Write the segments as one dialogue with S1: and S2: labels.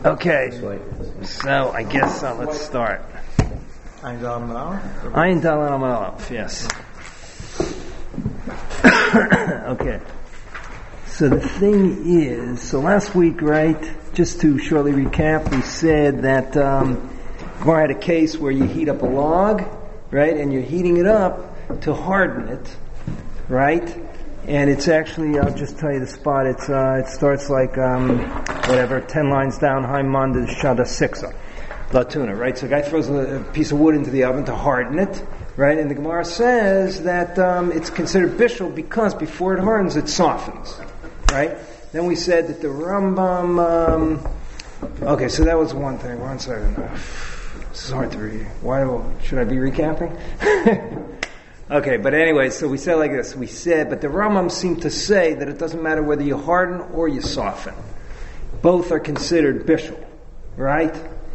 S1: Okay, so I guess let's start.
S2: Ein Dal Aleph?
S1: Ein Dal Aleph, yes. Okay. So the thing is, so last week, right, just to shortly recap, we said that Gemara had a case where you heat up a log, right, and you're heating it up to harden it, right? And it's actually, I'll just tell you the spot, it starts like, 10 lines down, Haimand Shada Siksa, Latuna, right? So a guy throws a piece of wood into the oven to harden it, right? And the Gemara says that it's considered bishul because before it hardens, it softens, right? Then we said that the Rambam, okay, so that was one thing. One second. This is hard to read. Should I be recapping? Okay, but anyway, so we said like this. We said, but the Rambam seemed to say that it doesn't matter whether you harden or you soften. Both are considered bishul, right?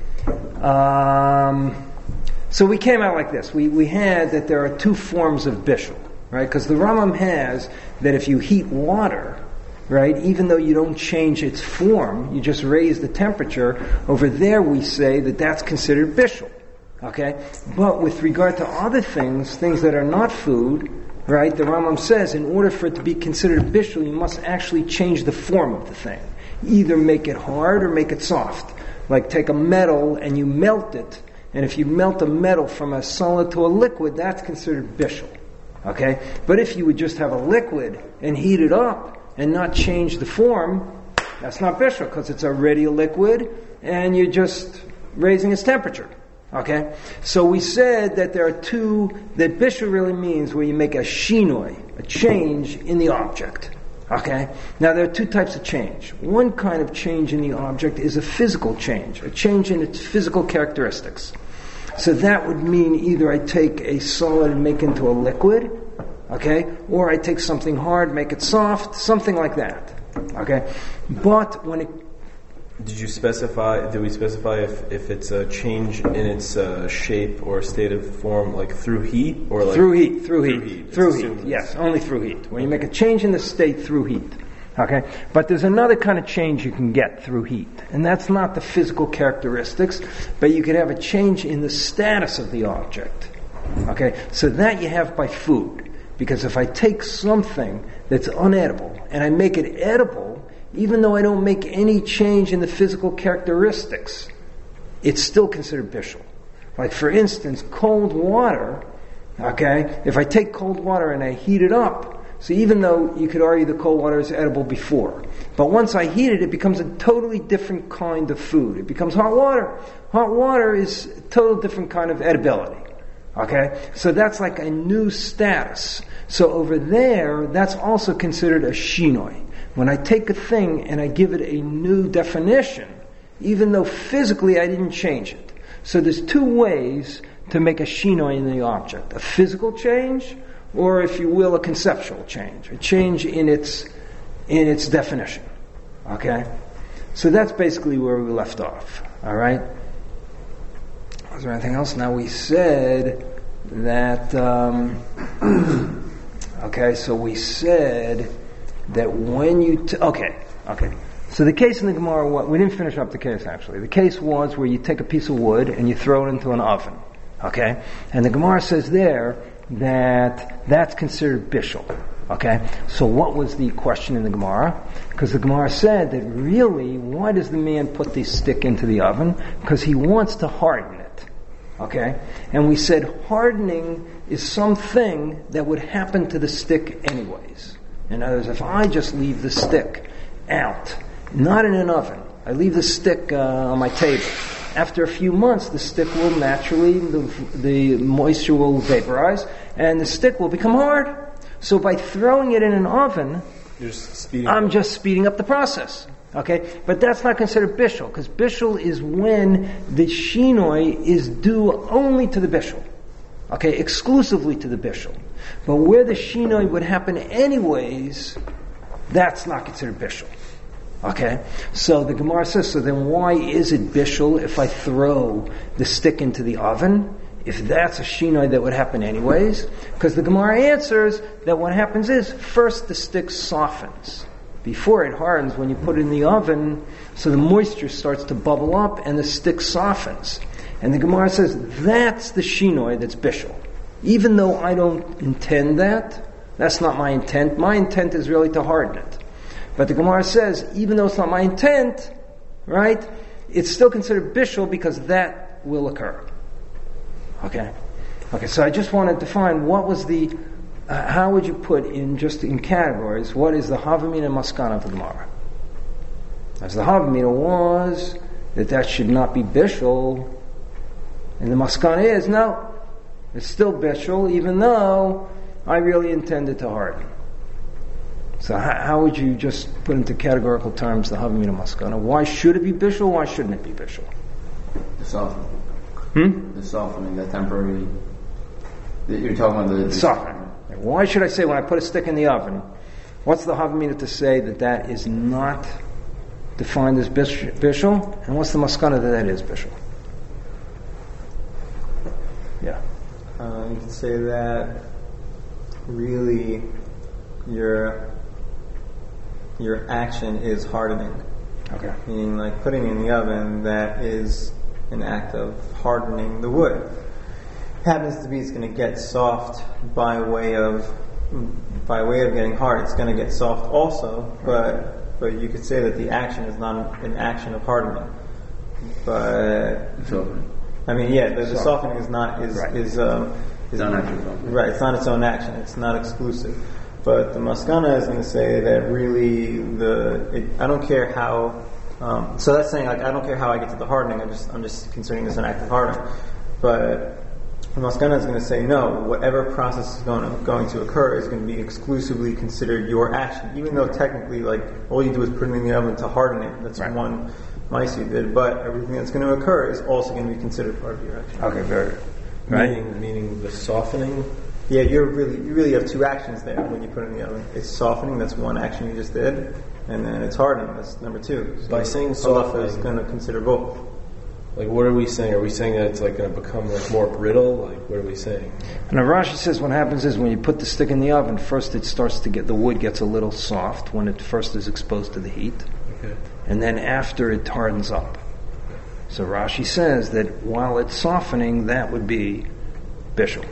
S1: So we came out like this. We had that there are two forms of bishul, right? Because the Rambam has that if you heat water, right, even though you don't change its form, you just raise the temperature, over there we say that that's considered bishul. Okay? But with regard to other things that are not food, right, the Rambam says in order for it to be considered bishul, you must actually change the form of the thing. Either make it hard or make it soft. Like take a metal and you melt it, and if you melt a metal from a solid to a liquid, that's considered bishul. Okay? But if you would just have a liquid and heat it up and not change the form, that's not bishul because it's already a liquid and you're just raising its temperature. Okay? So we said that there are two, that bishul really means where you make a shinoi, a change in the object. Okay? Now there are two types of change. One kind of change in the object is a physical change, a change in its physical characteristics. So that would mean either I take a solid and make it into a liquid, okay? Or I take something hard, make it soft, something like that. Okay? But when it...
S3: Did we specify if it's a change in its shape or state of form, like through heat? Or like
S1: Through heat, yes, only through heat. When you make a change in the state through heat. Okay? But there's another kind of change you can get through heat. And that's not the physical characteristics, but you can have a change in the status of the object. Okay? So that you have by food. Because if I take something that's unedible and I make it edible, even though I don't make any change in the physical characteristics, it's still considered bishul. Like for instance, cold water, okay, if I take cold water and I heat it up, so even though you could argue the cold water is edible before, but once I heat it, it becomes a totally different kind of food. It becomes hot water. Hot water is a total different kind of edibility. Okay? So that's like a new status. So over there, that's also considered a shinoi. When I take a thing and I give it a new definition, even though physically I didn't change it. So there's two ways to make a shinoi in the object. A physical change, or if you will, a conceptual change. A change in its definition. Okay? So that's basically where we left off. Alright? Was there anything else? Now we said that... okay, so we said that when you... Okay. So the case in the Gemara, we didn't finish up the case actually. The case was where you take a piece of wood and you throw it into an oven. Okay? And the Gemara says there that that's considered bishul. Okay? So what was the question in the Gemara? Because the Gemara said that really, why does the man put the stick into the oven? Because he wants to harden it. Okay? And we said hardening is something that would happen to the stick anyways. In other words, if I just leave the stick out, not in an oven, I leave the stick on my table, after a few months the stick will naturally, the moisture will vaporize, and the stick will become hard. So by throwing it in an oven, I'm just speeding up the process. Okay? But that's not considered bishul, because bishul is when the shinoi is due only to the bishul. Okay, exclusively to the bishul. But where the shinoi would happen anyways, that's not considered bishul. Okay? So the Gemara says, so then why is it bishul if I throw the stick into the oven? If that's a shinoi that would happen anyways? Because the Gemara answers that what happens is, first the stick softens. before it hardens, when you put it in the oven, so the moisture starts to bubble up and the stick softens. And the Gemara says, that's the shinoi that's bishul. Even though I don't intend that, that's not my intent. My intent is really to harden it. But the Gemara says, even though it's not my intent, right, it's still considered bishul because that will occur. Okay, so I just want to define what was the, how would you put in, just in categories, what is the Havamina and Maskana of the Gemara? As the Havamina was that should not be bishul, and the Maskana is, no, it's still bishul, even though I really intended to harden. So how would you just put into categorical terms the Havamina and Maskana? Why should it be bishul? Why shouldn't it be bishul?
S4: The softening. The softening, the temporary. You're talking about the
S1: softening. Why should I say when I put a stick in the oven, what's the Havamina to say that is not defined as bishul? And what's the Maskana that is bishul? Yeah.
S2: You could say that really your action is hardening.
S1: Okay.
S2: Meaning, like putting it in the oven, that is an act of hardening the wood. Happens to be it's going to get soft by way of getting hard. It's going to get soft also, but you could say that the action is not an action of hardening. But I mean, yeah, the softening is not
S1: right.
S2: It's not right. It's not its own action. It's not exclusive. But the Maskana is going to say that really I don't care how. So that's saying, like, I don't care how I get to the hardening. I'm just considering this an act of hardening. But the Maskana is going to say no. Whatever process is going to occur is going to be exclusively considered your action, even though technically, like, all you do is put it in the oven to harden it. That's right. One mice you did. But everything that's going to occur is also going to be considered part of your action.
S1: Okay, very right.
S3: Meaning the softening.
S2: Yeah, you really have two actions there when you put it in the oven. It's softening, that's one action you just did, and then it's hardening, that's number two. So
S3: by saying softening,
S2: is going to consider both.
S3: Like, what are we saying? Are we saying that it's like going to become like more brittle? Like, what are we saying?
S1: And Rashi says what happens is when you put the stick in the oven, first it starts to the wood gets a little soft when it first is exposed to the heat,
S3: okay, and
S1: then after it hardens up. So Rashi says that while it's softening, that would be bishul.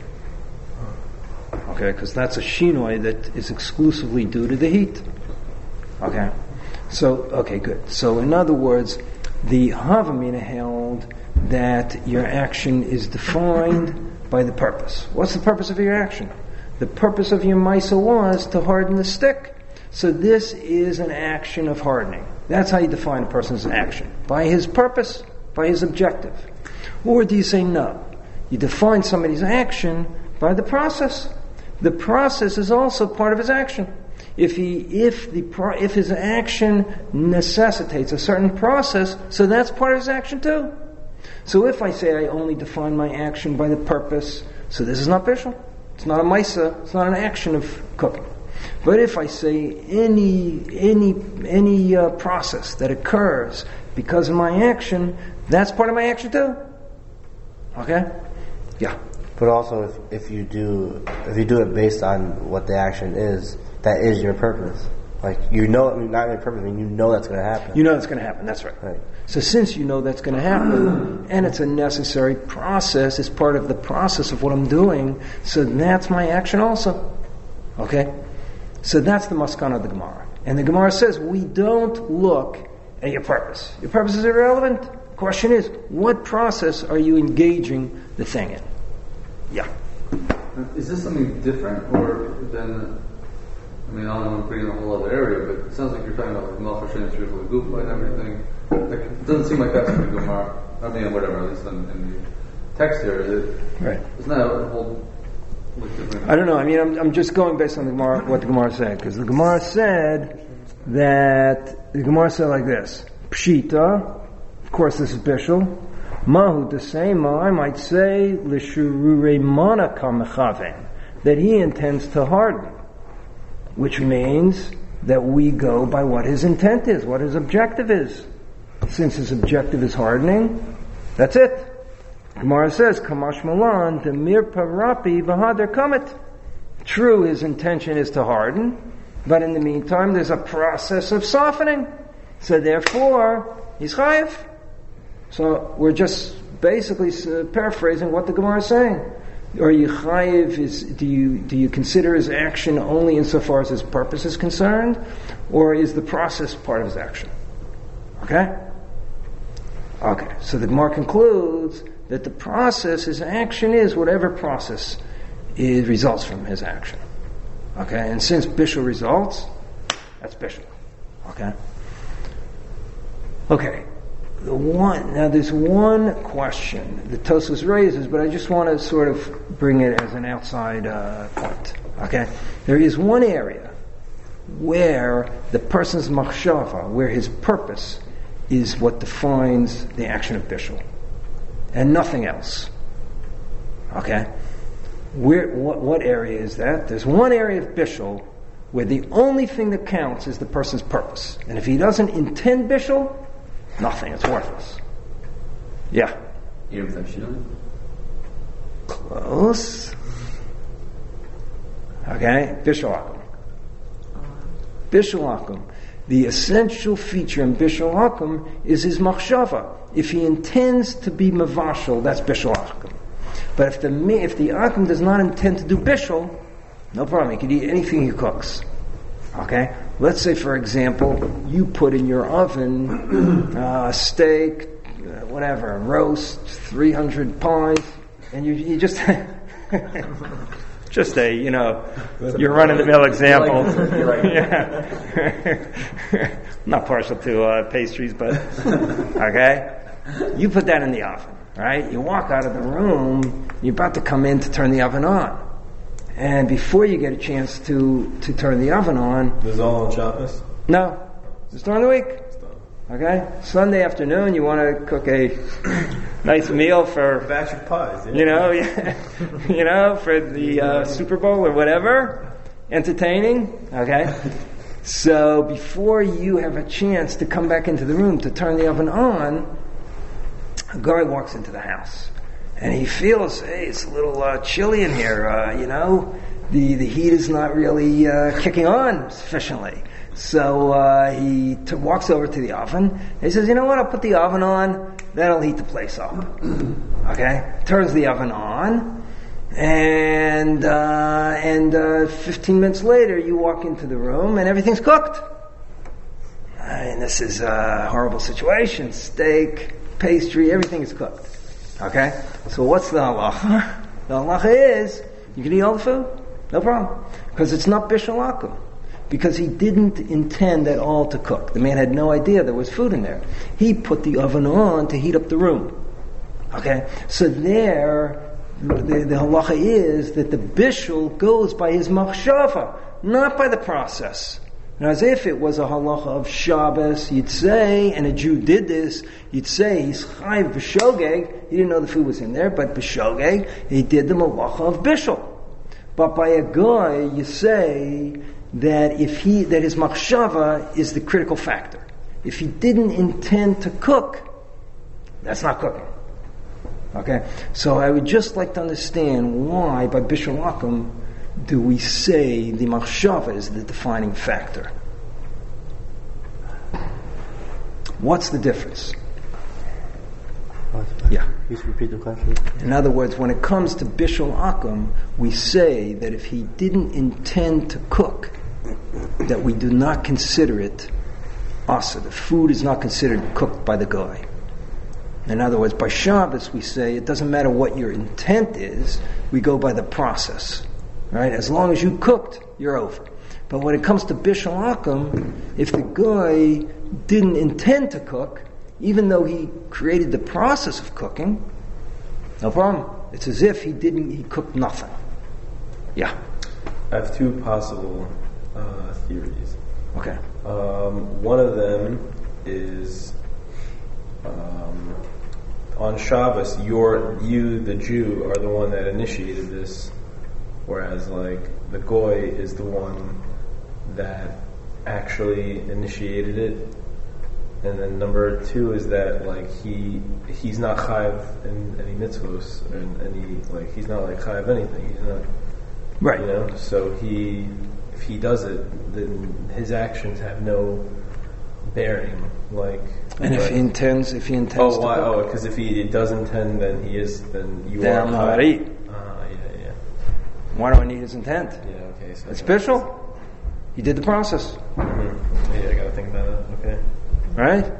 S1: Okay, because that's a shinoi that is exclusively due to the heat. Okay, good. So in other words, the Havamina held that your action is defined by the purpose. What's the purpose of your action? The purpose of your Maisa was to harden the stick. So this is an action of hardening. That's how you define a person's action. By his purpose, by his objective. Or do you say no? You define somebody's action by the process. The process is also part of his action. If his action necessitates a certain process, so that's part of his action too. So if I say I only define my action by the purpose, so this is not bishul. It's not a maisa. It's not an action of cooking. But if I say any process that occurs because of my action, that's part of my action too. Okay? Yeah.
S5: But also, if you do it based on what the action is, that is your purpose. Like, you know, not your purpose, you know that's going to happen.
S1: You know that's going to happen, that's right. So since you know that's going to happen, and it's a necessary process, it's part of the process of what I'm doing, so that's my action also. Okay? So that's the Maskana of the Gemara. And the Gemara says, we don't look at your purpose. Your purpose is irrelevant. The question is, what process are you engaging the thing in? Yeah.
S6: Is this something different, or than? I mean, I don't want to bring in a whole other area, but it sounds like you're talking about like Malchushin, Shrivel, Gufa, and everything. Like, it doesn't seem like that's what the Gemara. I mean, whatever. At least in the text here, is it? Right. Isn't that a whole? Like, different?
S1: I don't know. I mean, I'm just going based on the Gemara, what the Gemara said, because the Gemara said like this: Pshita. Of course, this is bishul. Mahu Desema, I might say, Lishurure Manaka Mechaven, that he intends to harden, which means that we go by what his intent is, what his objective is. Since his objective is hardening, that's it. Gemara says, Kamash Malan, Demir Parapi Vahader Kamet. True, his intention is to harden, But in the meantime, there's a process of softening. So therefore, he's chayiv. So we're just basically paraphrasing what the Gemara is saying. Are you chayiv? Do you consider his action only insofar as his purpose is concerned, or is the process part of his action? Okay. So the Gemara concludes that the process, his action is whatever process results from his action. Okay, and since bishul results, that's bishul. Okay. There's one question that Tosfos raises, but I just want to sort of bring it as an outside point. Okay, there is one area where the person's machshava, where his purpose is what defines the action of bishul, and nothing else. Okay, what area is that? There's one area of bishul where the only thing that counts is the person's purpose, and if he doesn't intend bishul, nothing. It's worthless. Yeah. Close. Okay. Bishul Akum. Bishul Akum. The essential feature in Bishul Akum is his machshava. If he intends to be mavashal, that's Bishul Akum. But if the Akum does not intend to do bishul, no problem. He can eat anything he cooks. Okay? Let's say, for example, you put in your oven a steak, whatever, roast, 300 pounds, and you just... just a, your run-of-the-mill example. Not partial to pastries, but... Okay? You put that in the oven, right? You walk out of the room, you're about to come in to turn the oven on. And before you get a chance to turn the oven on...
S3: This is all on Shabbos?
S1: No. It's during the week. Okay? Sunday afternoon, you want to cook a nice meal for...
S3: A batch of pies, yeah.
S1: For the Super Bowl or whatever. Entertaining. Okay? So before you have a chance to come back into the room to turn the oven on, a guy walks into the house. And he feels, hey, it's a little chilly in here, the heat is not really kicking on sufficiently. So he walks over to the oven, and he says, you know what, I'll put the oven on, that'll heat the place up. Okay? Turns the oven on, and 15 minutes later, you walk into the room, and everything's cooked. And this is a horrible situation. Steak, pastry, everything is cooked. Okay? So what's the halacha? The halacha is, you can eat all the food. No problem. Because it's not bishul akum. Because he didn't intend at all to cook. The man had no idea there was food in there. He put the oven on to heat up the room. Okay? So there, the halacha is that the bishul goes by his machshava, not by the process. Now, as if it was a halacha of Shabbos, you'd say, and a Jew did this, you'd say he's chayiv b'shogeg. He didn't know the food was in there, but b'shogeg, he did the malacha of bishul. But by a guy, you say that that his machshava is the critical factor. If he didn't intend to cook, that's not cooking. Okay? So I would just like to understand why, by bishul akum, do we say the machshava is the defining factor? What's the difference? Yeah.
S5: Please repeat the question.
S1: In other words, when it comes to bishul akum, we say that if he didn't intend to cook, that we do not consider it asa. The food is not considered cooked by the guy. In other words, by Shabbos we say it doesn't matter what your intent is, we go by the process. Right? As long as you cooked, you're over. But when it comes to bishul akum, if the guy didn't intend to cook, even though he created the process of cooking, no problem. It's as if he cooked nothing. Yeah.
S3: I have two possible theories.
S1: Okay.
S3: One of them is on Shabbos, you, the Jew, are the one that initiated this. Whereas, the goy is the one that actually initiated it, and then number two is that he's not chayiv in any mitzvos and any he's not chayiv anything. He's not
S1: right.
S3: So if if he does it, then his actions have no bearing. Like,
S1: and if he intends,
S3: because if he does intend, then he is. Then you
S1: then
S3: are.
S1: I'm not eat.
S3: Yeah.
S1: Why do I need his intent?
S3: Yeah. Okay. So
S1: it's bishul. He did the process.
S3: Mm-hmm. Yeah, I gotta think about that. Okay.
S1: Right.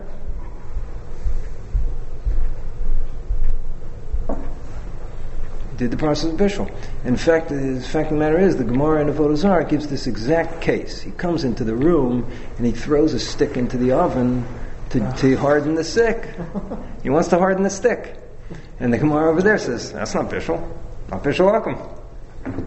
S1: Did the process of bishul. In fact, the fact of the matter is, the Gemara in Avodah Zarah gives this exact case. He comes into the room and he throws a stick into the oven to harden the stick. He wants to harden the stick. And the Gemara over there says, that's not bishul. Not bishul akum.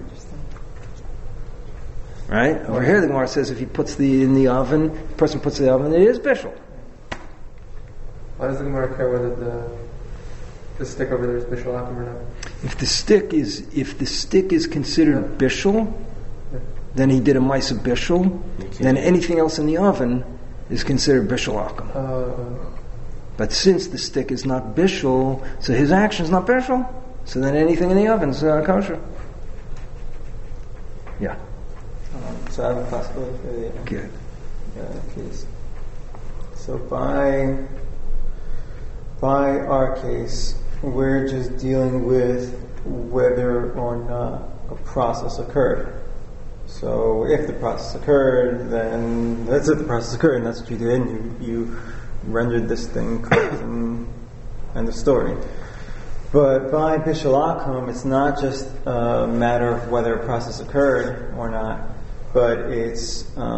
S1: Right? Over here the Gemara says if he puts in the oven, the person puts it in the oven, it is bishul.
S7: Why does the Gemara care whether the stick over there is bishul akum or not?
S1: If the stick is considered bishul, then he did a ma'aseh bishul. Then anything else in the oven is considered bishul akum. But since the stick is not bishul, so his action is not bishul. So then anything in the oven is kosher. Yeah.
S2: So I have a possibility for the
S1: Good.
S2: case. So by our case, we're just dealing with whether or not a process occurred. So if the process occurred, then that's if the process occurred, and that's what you did, and you rendered this thing cooked and end of story. But by bishul akum, it's not just a matter of whether a process occurred or not, but it's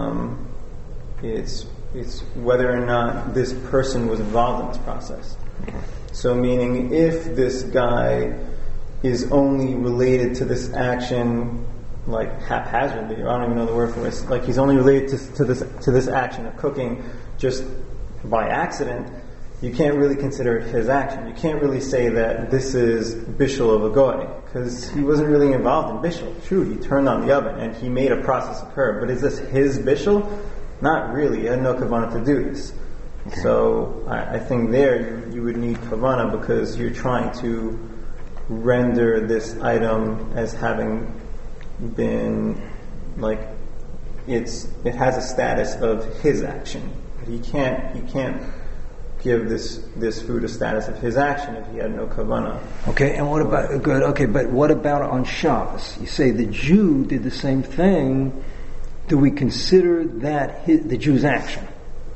S2: whether or not this person was involved in this process. So meaning if this guy is only related to this action like haphazardly, or I don't even know the word for it, like he's only related to this action of cooking just by accident, you can't really consider it his action. You can't really say that this is bishul of a goy, because he wasn't really involved in bishul. True, he turned on the oven and he made a process occur, but is this his bishul? Not really. He had no kavanah to do this. Okay. So I think there you would need kavanah because you're trying to render this item as having been like it has a status of his action. He can't give this food a status of his action if he had no kavanah.
S1: Okay, and what about good? Okay, but what about on Shabbos? You say the Jew did the same thing. Do we consider that the Jew's action?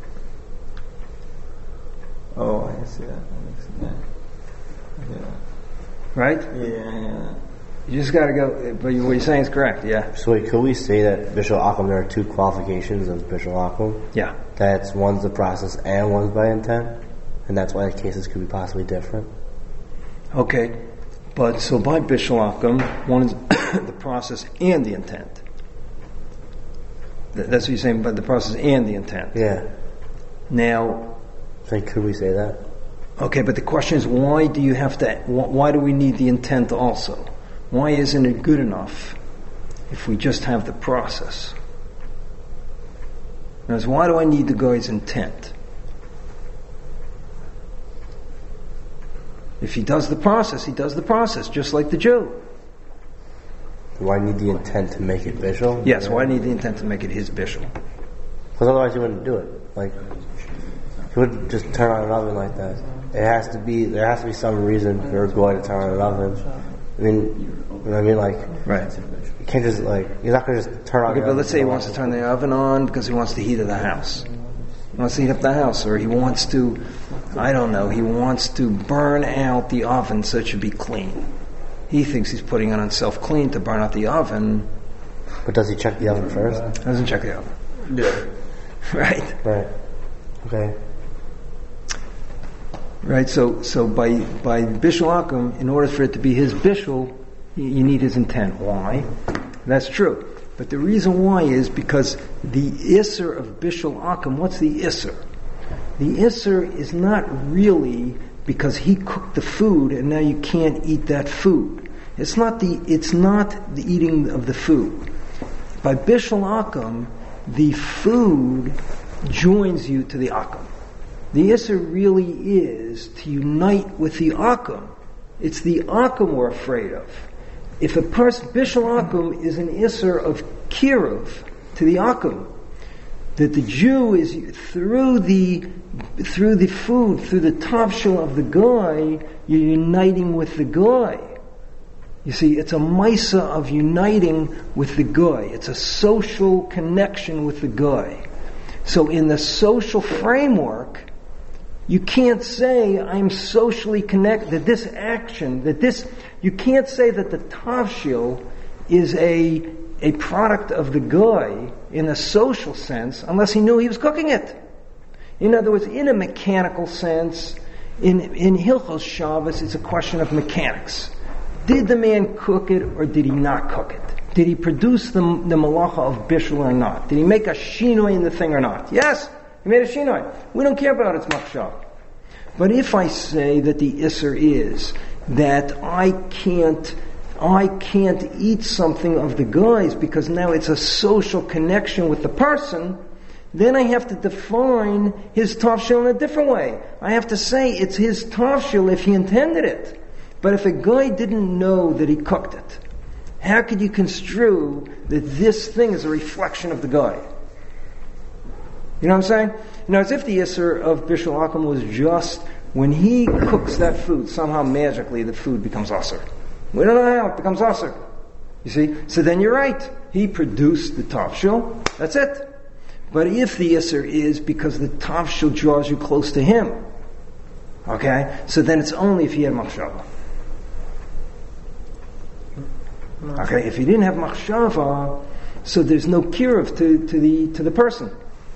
S2: Oh, I see that. Yeah.
S1: Right?
S2: Yeah.
S1: You just got to go. But what you're saying is correct. Yeah.
S5: So wait, could we say that bishul akum? There are two qualifications of bishul akum.
S1: Yeah.
S5: That's one's the process and one's by intent, and that's why the cases could be possibly different.
S1: Okay, but so by bishul akum, one is the process and the intent. That's what you're saying, by the process and the intent.
S5: Yeah.
S1: Now,
S5: so could we say that?
S1: Okay, but the question is, why do you have to? Why do we need the intent also? Why isn't it good enough if we just have the process? Whereas, why do I need the guy's intent? If he does the process, he does the process, just like the Jew.
S5: Why need the intent to make it bishul?
S1: Yes, why need the intent to make it his bishul?
S5: Because otherwise you wouldn't do it. Like, you wouldn't just turn on an oven like that. There has to be some reason for a guy to turn on an oven. I mean, you know what I mean? Like,
S1: right.
S5: You can't just you're not going to just turn on the oven.
S1: But let's say he wants to turn the oven on because he wants to heat up the house. He wants to heat up the house, or he wants to, I don't know, he wants to burn out the oven so it should be clean. He thinks he's putting it on self-clean to burn out the oven.
S5: But does he check the oven first?
S1: Doesn't check the oven.
S3: Yeah.
S1: Right.
S5: Right. Okay.
S1: Right, so by bishul akum, in order for it to be his bishul, you need his intent. Why? That's true. But the reason why is because the isser of bishul akum, what's the isser? The isser is not really because he cooked the food and now you can't eat that food. It's not the eating of the food. By bishul akum, the food joins you to the akum. The Isser really is to unite with the Akum. It's the Akum we're afraid of. If a person, Bishul Akum is an Isser of Kiruv, to the akum. That the Jew is through the food, through the tavshil of the guy, you're uniting with the guy. You see, it's a maisa of uniting with the guy. It's a social connection with the guy. So in the social framework, you can't say I'm socially connected, that this action, you can't say that the tavshil is a product of the guy in a social sense unless he knew he was cooking it. In other words, in a mechanical sense, in Hilchos Shabbos, it's a question of mechanics. Did the man cook it or did he not cook it? Did he produce the malacha of bishul or not? Did he make a shinoi in the thing or not? Yes, he made a shinoi. We don't care about its machshav. But if I say that the isser is that I can't eat something of the guy's because now it's a social connection with the person, then I have to define his tavshil in a different way. I have to say it's his tavshil if he intended it. But if a guy didn't know that he cooked it, how could you construe that this thing is a reflection of the guy? You know what I'm saying? Now, as if the isser of Bishul Akum was just when he cooks that food, somehow magically the food becomes asr. We don't know how it becomes asr. You see? So then you're right. He produced the tavshil. That's it. But if the isser is because the tavshil draws you close to him, okay, so then it's only if he had machshava. Okay, if he didn't have machshava, so there's no kiruv to the person.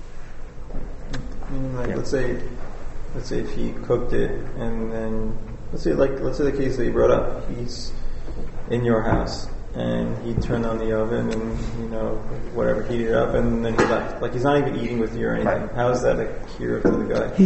S2: Like, let's say if he cooked it and then let's say the case that you brought up, he's in your house and he turned on the oven and whatever, heated it up and then he left. Like he's not even eating with you or anything. Right. How is that a kiruv to the guy?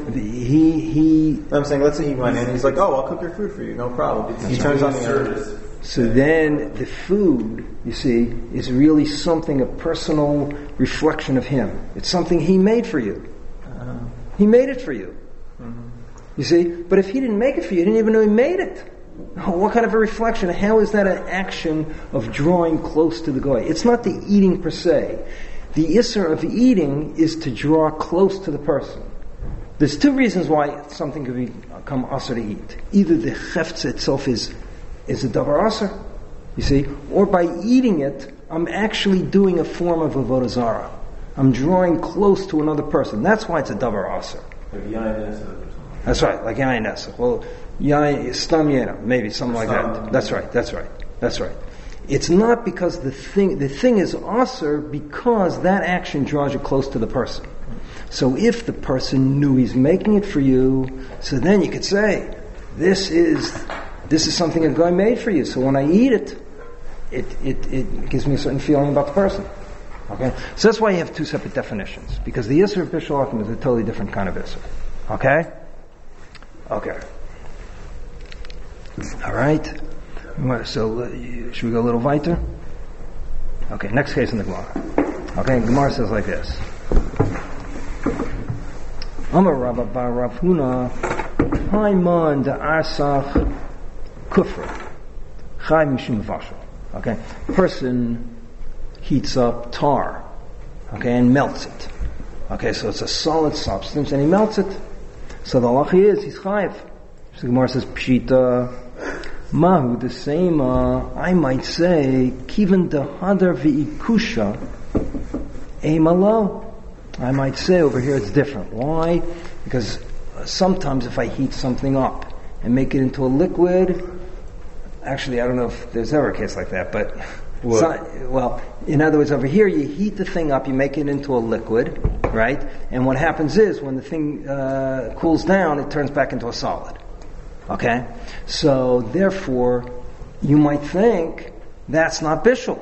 S2: I'm saying, let's say he went in and he's like, oh, I'll cook your food for you, no problem. He turns on the oven.
S1: So then the food, you see, is really something, a personal reflection of him. It's something he made for you. He made it for you. Mm-hmm. You see? But if he didn't make it for you, you didn't even know he made it. What kind of a reflection? How is that an action of drawing close to the guy? It's not the eating per se. The isser of eating is to draw close to the person. There's two reasons why something could become asr to eat. Either the chefetz itself is a davar asr, you see, or by eating it, I'm actually doing a form of avodah zarah. I'm drawing close to another person. That's why it's a davar asr.
S3: Like yain nesach.
S1: That's right, like yain nesach. Well, yain stam yena, maybe something like that. That's right. It's not because the thing is asr because that action draws you close to the person. So if the person knew he's making it for you, so then you could say, this is something a guy made for you. So when I eat it, it gives me a certain feeling about the person. Okay? So that's why you have two separate definitions. Because the Isser of Bishul Akum is a totally different kind of Isser. Okay? Okay. Alright? So, should we go a little weiter? Okay, next case in the Gemara. Okay, Gemara says like this. Amar Rabba bar Rav Huna Haiman da Arsach Kufra Chai Mishum Vashal. Okay? Person heats up tar, okay, and melts it. Okay, so it's a solid substance, and he melts it. So the halacha is he's chayiv. So the Gemara says pshita mahu the same. I might say kiven dehadar v'ikusha emalo. I might say over here it's different. Why? Because sometimes if I heat something up and make it into a liquid, actually I don't know if there's ever a case like that, but in other words, over here you heat the thing up, you make it into a liquid, right? And what happens is when the thing cools down, it turns back into a solid. Okay? So therefore, you might think that's not bishul.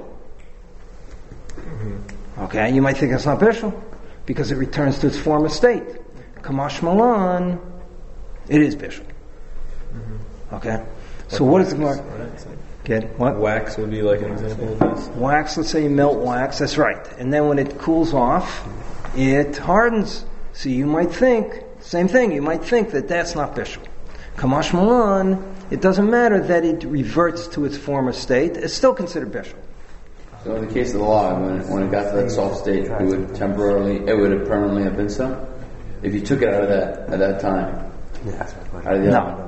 S1: Mm-hmm. Okay? You might think that's not bishul because it returns to its former state. Kamash Malan, it is bishul. Mm-hmm. Okay? So what is the Gemara? What?
S3: Wax would be like an example of this.
S1: Wax, let's say you melt wax, that's right. And then when it cools off, it hardens. So you might think, same thing, you might think that that's not bishul. Kamash Malan, it doesn't matter that it reverts to its former state, it's still considered bishul.
S4: So in the case of the log, when it got to that soft state, it would permanently have been so? If you took it out of that at that time? Out of the oven?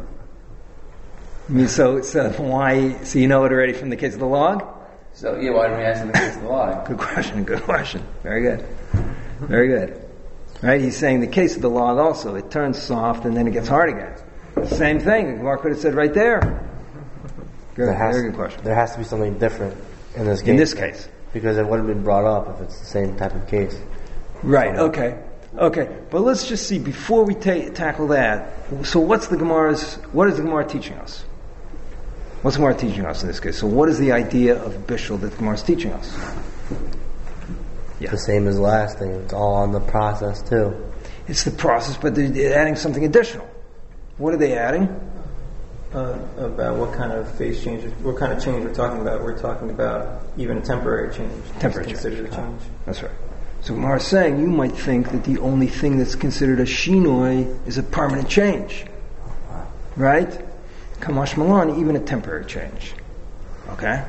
S1: I mean, so why? So you know it already from the case of the log?
S4: So yeah, why didn't we ask in the case of the log?
S1: Good question. Very good. Right? He's saying the case of the log also, it turns soft and then it gets hard again. Same thing. The Gemara could have said right there. Very good question.
S5: There has to be something different in this case.
S1: In this case.
S5: Because it wouldn't have been brought up if it's the same type of case.
S1: Right, okay. But let's just see, before we tackle that, so what is the Gemara teaching us? What's the Gemara teaching us in this case? So what is the idea of Bishul that the Gemara is teaching us? Yeah.
S5: The same as last thing. It's all on the process too.
S1: It's the process, but they're adding something additional. What are they adding?
S2: About what kind of phase change, what kind of change we're talking about. We're talking about even a temporary change.
S1: Temporary
S2: considered a change.
S1: That's right. So Gemara is saying you might think that the only thing that's considered a shinoi is a permanent change. Right? Kamash Malan, even a temporary change. Okay?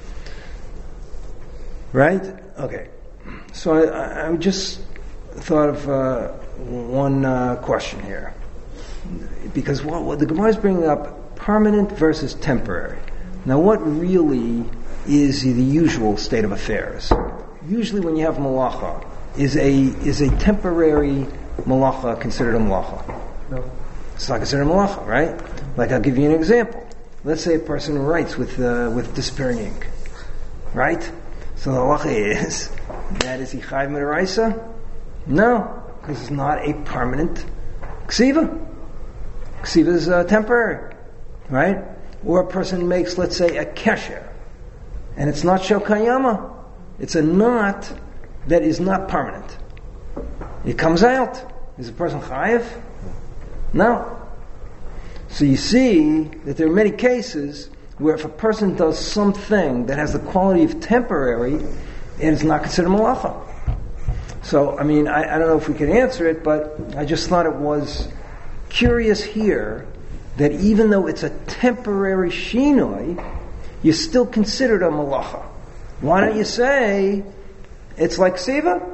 S1: Right? Okay. So I just thought of one question here. Because what the Gemara is bringing up, permanent versus temporary. Now what really is the usual state of affairs? Usually when you have malacha, is a temporary malacha considered a malacha?
S7: No.
S1: It's not considered a malacha, right? Like I'll give you an example. Let's say a person writes with disappearing ink. Right? So the halacha is, that is he chayv midaraisa? No, because it's not a permanent ksiva. Ksiva is temporary, right? Or a person makes, let's say, a kesher, and it's not shel kayama. It's a knot that is not permanent. It comes out. Is the person chayiv? No. So you see that there are many cases where if a person does something that has the quality of temporary, it is not considered malacha. So, I mean, I don't know if we can answer it, but I just thought it was curious here that even though it's a temporary shinoi, you still consider it a malacha. Why don't you say it's like siva?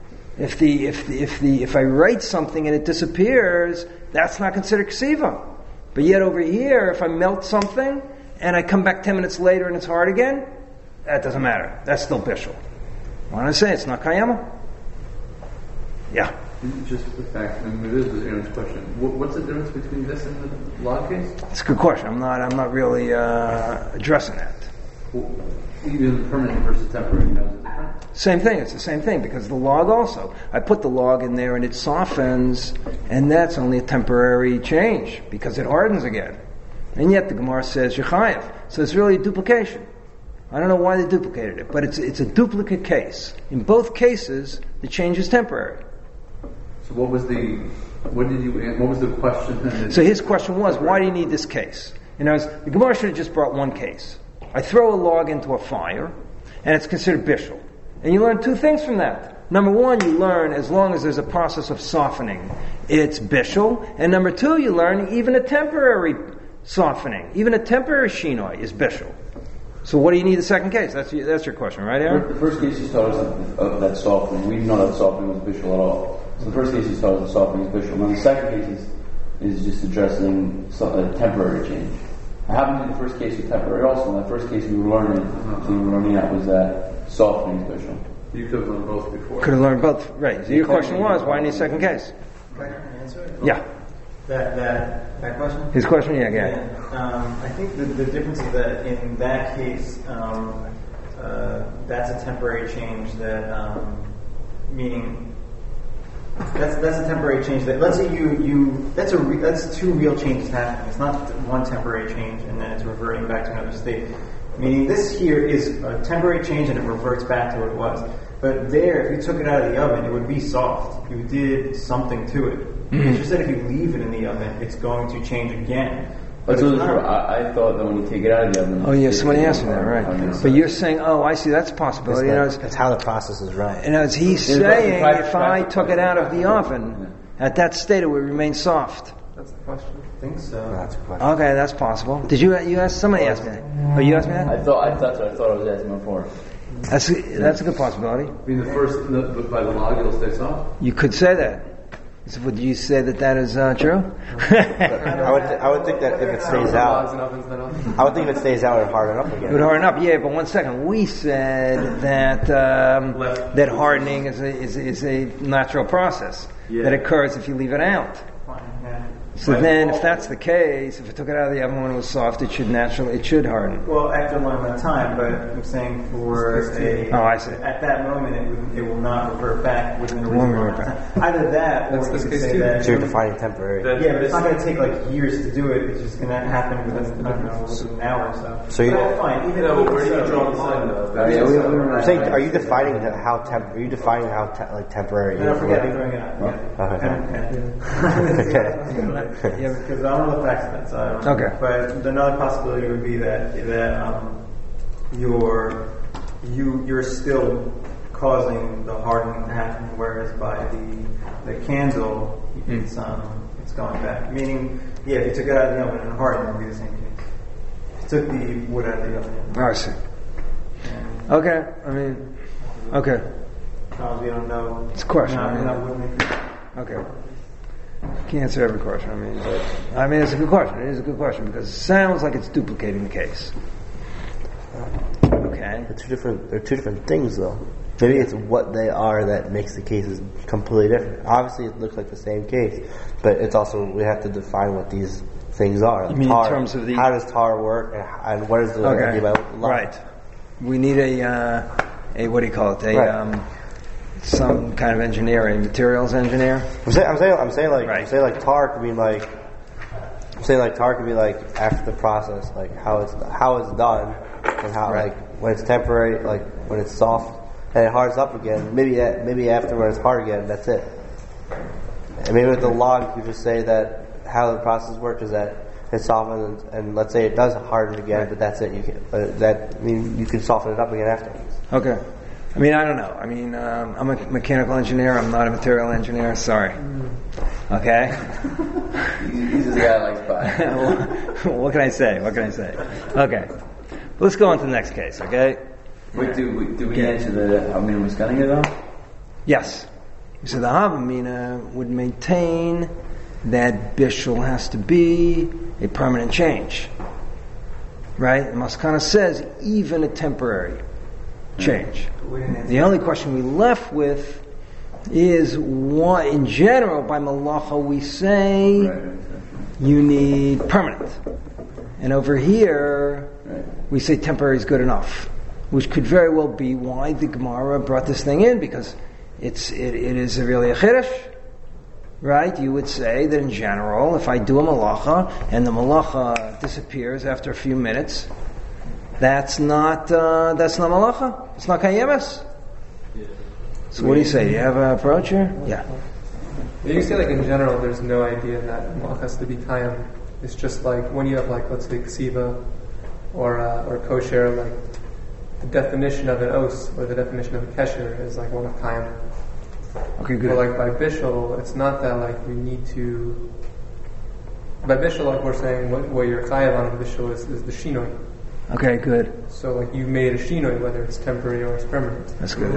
S1: If I write something and it disappears, that's not considered ksiva. But yet over here, if I melt something and I come back 10 minutes later and it's hard again, that doesn't matter. That's still bishul. Why don't I say it's not kayama? Yeah.
S6: Just the fact, this is Aaron's question. What's the difference between this and the log case?
S1: It's a good question. I'm not really addressing that.
S6: Even permanent versus temporary, is it different?
S1: Same thing. It's the same thing because the log also. I put the log in there and it softens, and that's only a temporary change because it hardens again. And yet the Gemara says Yechayev. So it's really a duplication. I don't know why they duplicated it, but it's a duplicate case. In both cases, the change is temporary.
S6: So what was the question?
S1: So his question was, why do you need this case? In other words, the Gemara should have just brought one case. I throw a log into a fire, and it's considered bishul. And you learn two things from that. Number one, you learn as long as there's a process of softening, it's bishul. And number two, you learn even a temporary softening, even a temporary shinoi is bishul. So what do you need the second case? That's your question, right, Aaron?
S4: The first case you taught us of that softening. We didn't know that softening was bishul at all. So the first case you taught us the softening is bishul. And the second case is just addressing a temporary change. I happened to do the first case with temporary also. In the first case we were learning out was that softening is bishul.
S6: You could have learned both before.
S1: Could have learned both, right. So your question was, why need a second case?
S2: Can I answer it?
S1: Yeah.
S2: That question?
S1: His question, yeah.
S2: I think the difference is that in that case, that's a temporary change that, meaning, that's a temporary change that, let's say that's two real changes happening. It's not one temporary change and then it's reverting back to another state. Meaning this here is a temporary change and it reverts back to what it was. But there, if you took it out of the oven, it would be soft. You did something to it. Mm-hmm. It's just that if you leave it in the oven, it's going to change again.
S4: But so I thought that when you take it out of the oven...
S1: Oh yeah, somebody asked me that, right. But you're saying, I see, that's a possibility.
S5: That's how the process is run.
S1: And as he's saying, if I took it out of the oven, at that state it would remain soft.
S7: That's the question.
S2: I think so.
S5: That's a question.
S1: Okay, that's possible. Did you ask? Somebody asked me that. Oh, you asked me that?
S4: I thought I was asking before.
S1: That's a good possibility.
S6: I mean, by the log, it'll stay soft?
S1: You could say that. So would you say that is true?
S5: I would think that if it stays out, I would think if it stays out, it would harden up again.
S1: It would harden up, yeah. But 1 second, we said that that hardening is a natural process that occurs if you leave it out. So then, if that's the case, if it took it out of the oven when it was soft, it should harden.
S2: Well, after a long amount of time, but I'm saying
S1: I see.
S2: At that moment, it will not revert back within a reasonable amount of time. Either that, or you could say that.
S5: So you're defining temporary.
S2: Yeah, but it's not going to take like years to do it. It's just going to happen within, within an hour or so.
S5: So you're
S2: fine. Even
S3: where do you draw the line though?
S5: I'm saying, are you defining how temporary?
S2: I forget to bring it up.
S5: Okay.
S2: Because I don't know the facts of that, so I don't know.
S1: Okay.
S2: But another possibility would be that you're still causing the hardening to happen, whereas by the candle it's going back. Meaning, if you took it out of the oven and hardened, it would be the same case. If you took the wood out of the oven.
S1: I see. Okay.
S2: Probably don't know.
S1: It's a question.
S2: Not
S1: Okay. Can't answer every question. It's a good question. It is a good question because it sounds like it's duplicating the case. Okay.
S5: They're two different things, though. Maybe it's what they are that makes the cases completely different. Obviously, it looks like the same case, but it's also we have to define what these things are.
S1: You mean
S5: tar,
S1: in terms of
S5: how does tar work, and what is the idea about light?
S1: Right. We need a what do you call it? Some kind of engineering, materials engineer.
S5: I'm saying like tar could be like. I'm saying like tar could be like after the process, like how it's done, and how like when it's temporary, like when it's soft and it hardens up again. Maybe after when it's hard again, that's it. And maybe with the log, you just say that how the process works is that it's softened, and let's say it does harden again, but that's it. You can soften it up again afterwards.
S1: Okay. I don't know. I'm a mechanical engineer. I'm not a material engineer. Sorry. Okay?
S4: He's the guy who likes pie.
S1: What can I say? Okay. Let's go on to the next case, okay?
S4: Wait, do we answer the Havamina Maskana here, though?
S1: Yes. So the Havamina would maintain that Bishul has to be a permanent change. Right? Maskana says even a temporary change. The only question we left with is why, in general, by malacha we say you need permanent, and over here we say temporary is good enough, which could very well be why the Gemara brought this thing in, because it is really a chiddush, right? You would say that in general, if I do a malacha and the malacha disappears after a few minutes, that's not malacha. It's not kayemes.
S7: Yeah.
S1: So what do you say? Do you have an approach here? Yeah.
S7: You say like in general, there's no idea that malacha has to be kayem. It's just like when you have like let's say ksiva or kosher, like the definition of an os or the definition of a kesher is like one of kayem.
S1: Okay, good.
S7: But like by bishul, it's not that like we need to. By bishul, like we're saying, what your kayem on bishul is the shinoi.
S1: Okay, good.
S7: So, like, you made a shinoi, whether it's temporary or it's permanent.
S1: That's good.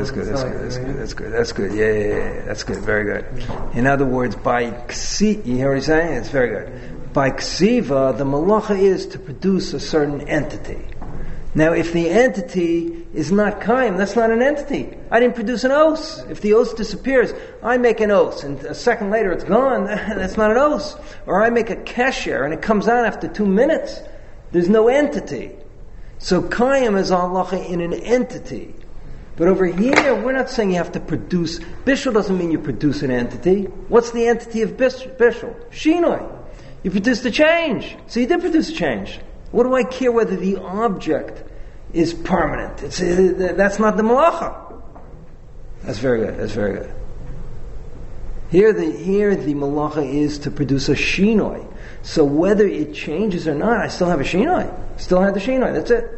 S1: Yeah. That's good. Very good. In other words, by ksiva, you hear what he's saying? It's very good. By ksiva, the malacha is to produce a certain entity. Now, if the entity is not kaim, that's not an entity. I didn't produce an os. If the os disappears, I make an os, and a second later it's gone, that's not an os. Or I make a kesher, and it comes out after 2 minutes. There's no entity. So Kayam is halacha in an entity. But over here, we're not saying you have to produce. Bishul doesn't mean you produce an entity. What's the entity of Bishul? Shinoi. You produce the change. So you did produce a change. What do I care whether the object is permanent? That's not the malacha. That's very good. Here the malacha is to produce a shinoi. So whether it changes or not, I still have a shinoi. Still have the shinoi. That's it.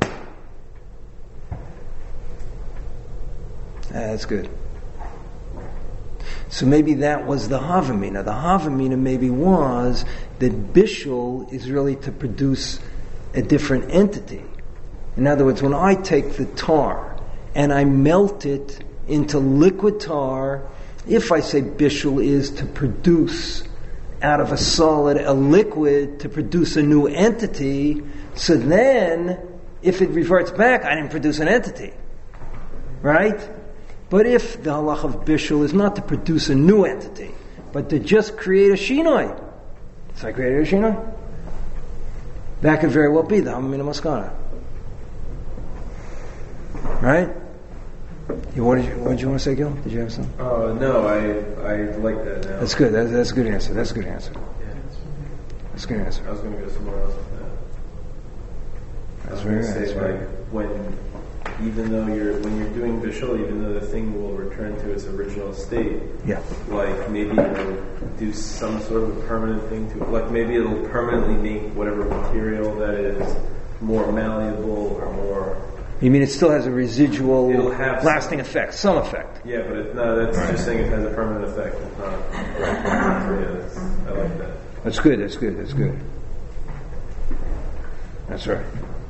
S1: That's good. So maybe that was the Havamina. The Havamina maybe was that Bishul is really to produce a different entity. In other words, when I take the tar and I melt it into liquid tar. If I say bishul is to produce out of a solid a liquid to produce a new entity, so then if it reverts back, I didn't produce an entity. Right? But if the halach of bishul is not to produce a new entity, but to just create a shinoi, so I created a shinoi, that could very well be the Hamamina Maskana. Right? What did you want to say, Gil? Did you have something?
S3: No, I like that now.
S1: That's good. That's a good answer. That's a good answer.
S3: Yeah.
S1: That's a good answer.
S3: I was going to go somewhere else with that.
S1: That's very
S3: say,
S1: right.
S3: like, when you're doing bishul, even though the thing will return to its original state, like maybe it'll do some sort of a permanent thing to it. Like maybe it'll permanently make whatever material that is more malleable or more.
S1: You mean it still has a residual
S3: It'll have
S1: lasting effect, some effect?
S3: Yeah, but it's not. That's just saying it has a permanent effect. It's not. I like that.
S1: That's good. That's good. That's good. That's right.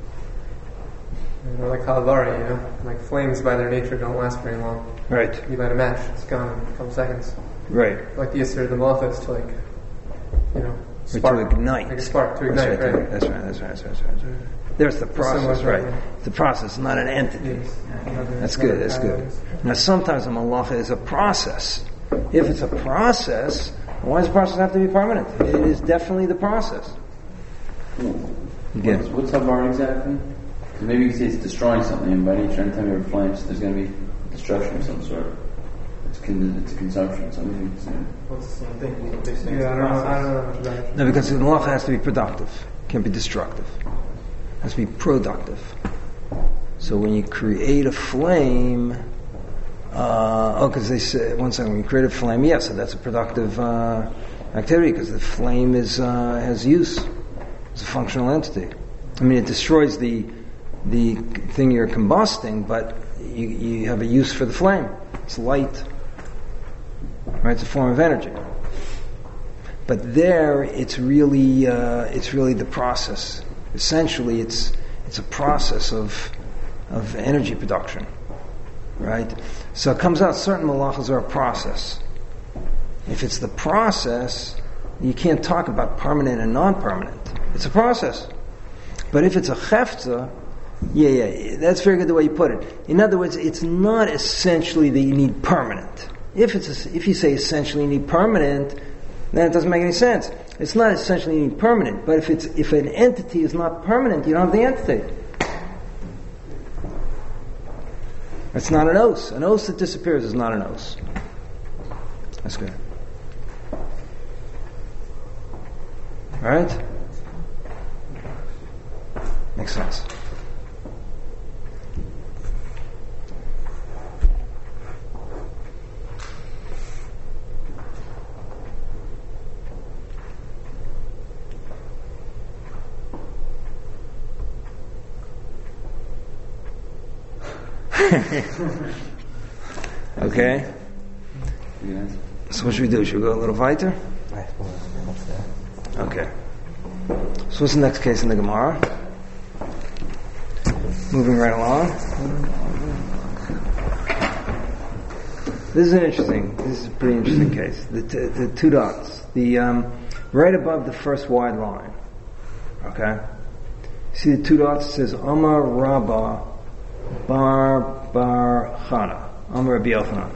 S7: Like Halavari, like flames by their nature don't last very long.
S1: Right.
S7: You light a match, it's gone in a couple seconds.
S1: Right.
S7: Like the Yisr of the Malach is to spark.
S1: To ignite.
S7: Like a spark, to ignite, right.
S1: That's right. There's the process, right. The process, not an entity.
S7: Yes.
S1: That's good, that's good. Now sometimes a malacha is a process. If it's a process, why does the process have to be permanent? It is definitely the process.
S4: Again. What's Havar exactly? Because maybe you say it's destroying something, and by nature, anytime you have flames, there's going to be destruction of some sort. It's consumption, something you can say.
S7: I don't know much about it.
S1: No, because the malacha has to be productive. It can't be destructive. It has to be productive. So when you create a flame, because they say, one second, when you create a flame, yes, so that's a productive activity, because the flame has use. It's a functional entity. I mean, it destroys the thing you're combusting, but you have a use for the flame. It's light. Right? It's a form of energy. But there, it's really the process. Essentially, it's a process of energy production. Right? So it comes out certain malachas are a process. If it's the process, you can't talk about permanent and non-permanent. It's a process. But if it's a chefza, that's very good the way you put it. In other words, it's not essentially that you need permanent. If you say essentially you need permanent, then it doesn't make any sense. It's not essentially you need permanent. But if an entity is not permanent, you don't have the entity. It's not an os. An os that disappears is not an os. That's good. All right? Makes sense. Okay. So what should we do? Should we go a little weiter? Okay. So what's the next case in the Gemara? Moving right along. This is a pretty interesting case. The two dots. Right above the first wide line. Okay? See the two dots? It says Amar Rabba Bar Chana. Amar Rabbi Yochanan.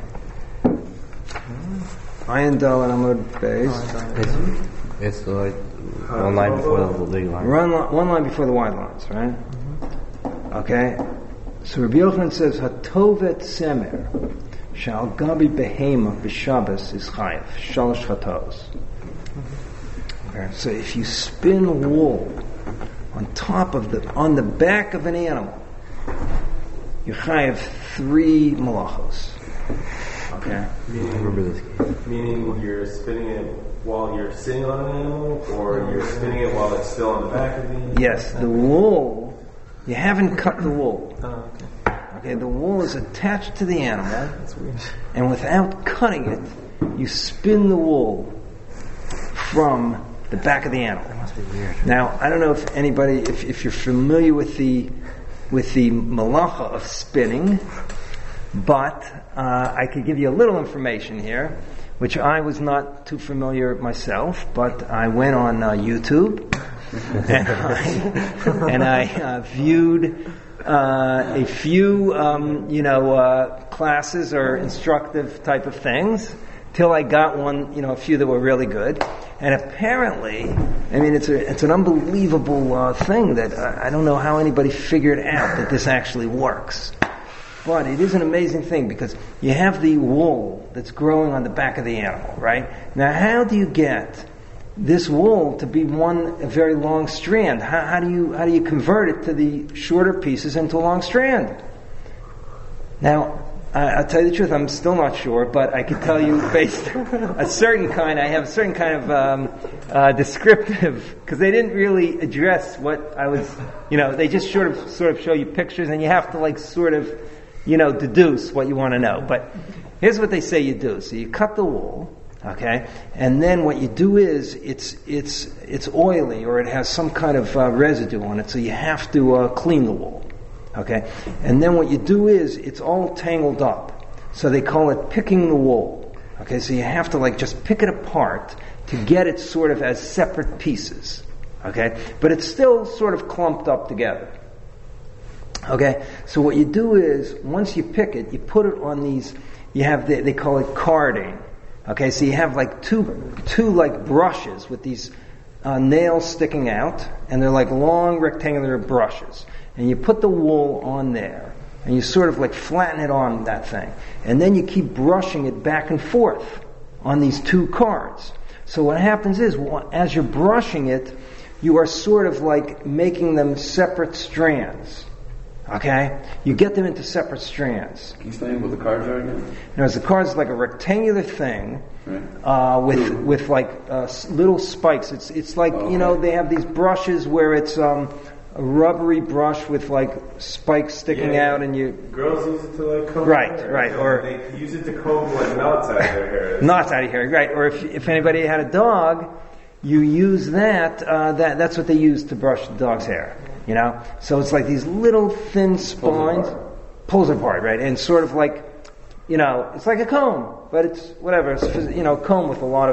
S1: Ayin Dal and Amar Beis.
S5: It's like one line before the big line.
S1: One line before the wide lines, right? Okay? So Rabbi Yochanan says, Hatovet Semer Shal Gabi Behema B'Shabbos is Chayav. Shalosh Chatos. Okay? So if you spin wool on the back of an animal, you chayav 3 malachos. Okay?
S3: Meaning you're spinning it while you're sitting on an animal, or you're spinning it while it's still on the back of the animal?
S1: Yes, the wool, you haven't cut the wool.
S2: Oh,
S1: Okay, the wool is attached to the animal, and without cutting it, you spin the wool from the back of the animal.
S5: That must be weird.
S1: Now, I don't know if anybody, if you're familiar with the malacha of spinning, But I could give you a little information here, which I was not too familiar myself, but I went on YouTube and I viewed a few, classes or instructive type of things till I got one, a few that were really good. And apparently, it's an unbelievable thing that I don't know how anybody figured out that this actually works. But it is an amazing thing because you have the wool that's growing on the back of the animal, right? Now, how do you get this wool to be a very long strand? How do you convert it to the shorter pieces into a long strand? Now, I'll tell you the truth, I'm still not sure, but I can tell you based I have a certain kind of descriptive, because they didn't really address what I was, they just sort of show you pictures and you have to deduce what you want to know. But here's what they say you do. So you cut the wool, okay, and then what you do is it's oily or it has some kind of residue on it, so you have to clean the wool. Okay, and then what you do is it's all tangled up, so they call it picking the wool. Okay, so you have to just pick it apart to get it sort of as separate pieces. Okay, but it's still sort of clumped up together. Okay, so what you do is once you pick it, you put it on these. You have they call it carding. Okay, so you have two brushes with these nails sticking out, and they're like long rectangular brushes. And you put the wool on there, and you sort of flatten it on that thing. And then you keep brushing it back and forth on these two cards. So what happens is, as you're brushing it, you are sort of making them separate strands. Okay? You get them into separate strands.
S4: Can you explain what the cards are again?
S1: The cards like a rectangular thing,
S4: right.
S1: with little spikes. It's like,
S4: okay.
S1: They have these brushes where it's a rubbery brush with spikes sticking out, and you
S3: girls use it to comb
S1: right,
S3: hair.
S1: Right, or
S3: they use it to comb knots out of their hair.
S1: Knots out of hair, right? Or if anybody had a dog, you use that. That's what they use to brush the dog's hair. So it's like these little thin spines, pulls apart, right? And sort of it's like a comb, but it's whatever. It's comb with a lot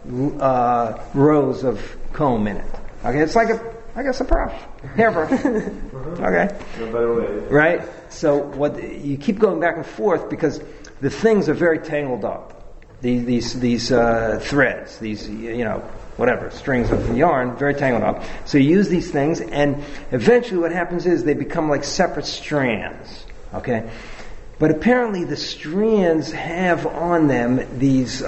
S1: of rows of comb in it. Okay, it's like a brush, hairbrush. Okay,
S3: no better way.
S1: Right. So you keep going back and forth because the things are very tangled up. These threads, these strings of yarn, very tangled up. So you use these things, and eventually what happens is they become like separate strands. Okay, but apparently the strands have on them these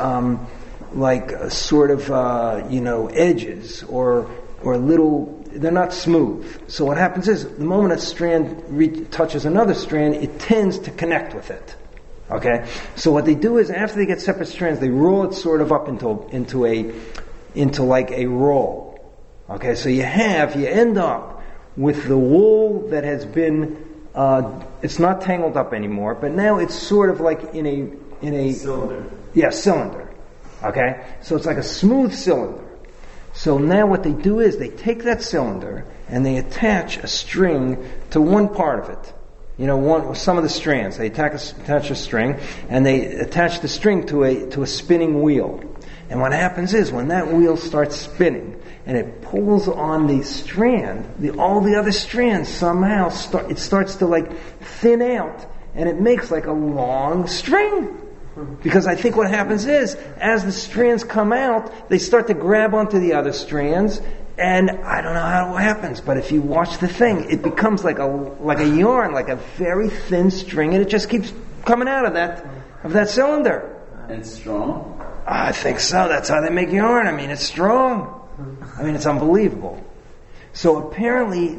S1: edges or little. They're not smooth. So what happens is, the moment a strand touches another strand, it tends to connect with it. Okay? So what they do is, after they get separate strands, they roll it sort of up into a roll. Okay? So you end up with the wool that has been, it's not tangled up anymore, but now it's sort of like in a
S3: cylinder.
S1: Yeah, cylinder. Okay? So it's like a smooth cylinder. So now what they do is they take that cylinder and they attach a string to one part of it. Some of the strands. They attach a string and they attach the string to a spinning wheel. And what happens is, when that wheel starts spinning and it pulls on the strand, all the other strands somehow starts to thin out, and it makes a long string. Because I think what happens is, as the strands come out, they start to grab onto the other strands, and I don't know how it happens, but if you watch the thing, it becomes like a yarn, like a very thin string, and it just keeps coming out of that cylinder.
S4: And it's strong?
S1: I think so. That's how they make yarn. It's strong. It's unbelievable. So apparently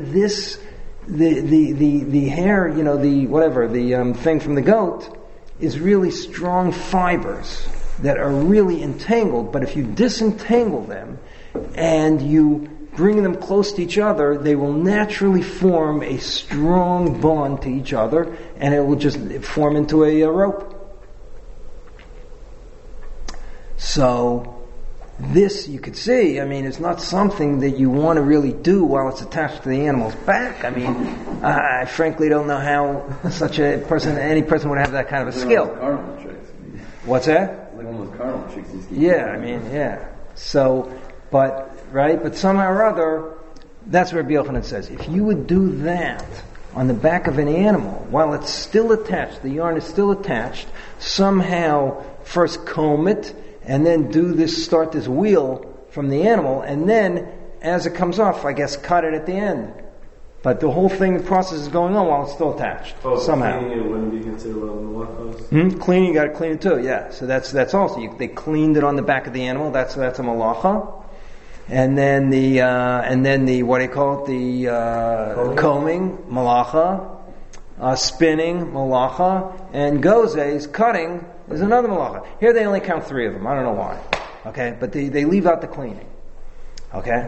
S1: the hair, the thing from the goat, is really strong fibers that are really entangled, but if you disentangle them and you bring them close to each other, they will naturally form a strong bond to each other, and it will just form into a rope. So this you could see, it's not something that you want to really do while it's attached to the animal's back. I frankly don't know how any person would have that kind of a skill.
S4: Carnival tricks.
S1: What's that?
S4: Like one of those carnival tricks.
S1: Yeah. So, but somehow or other, that's where Rabbi Yochanan says, if you would do that on the back of an animal, while it's still attached, the yarn is still attached, somehow first comb it, and then start this wheel from the animal, and then, as it comes off, I guess, cut it at the end. But the whole process is going on while it's still attached, somehow.
S3: Cleaning it wouldn't be considered one of the malachos?
S1: Cleaning, you got to clean it too, yeah. So that's also, they cleaned it on the back of the animal, that's a malacha. And then the what do you call it? The combing, malacha, spinning, malacha, and gozes, cutting, is another malacha. Here they only count 3 of them. I don't know why. Okay, but they leave out the cleaning. Okay.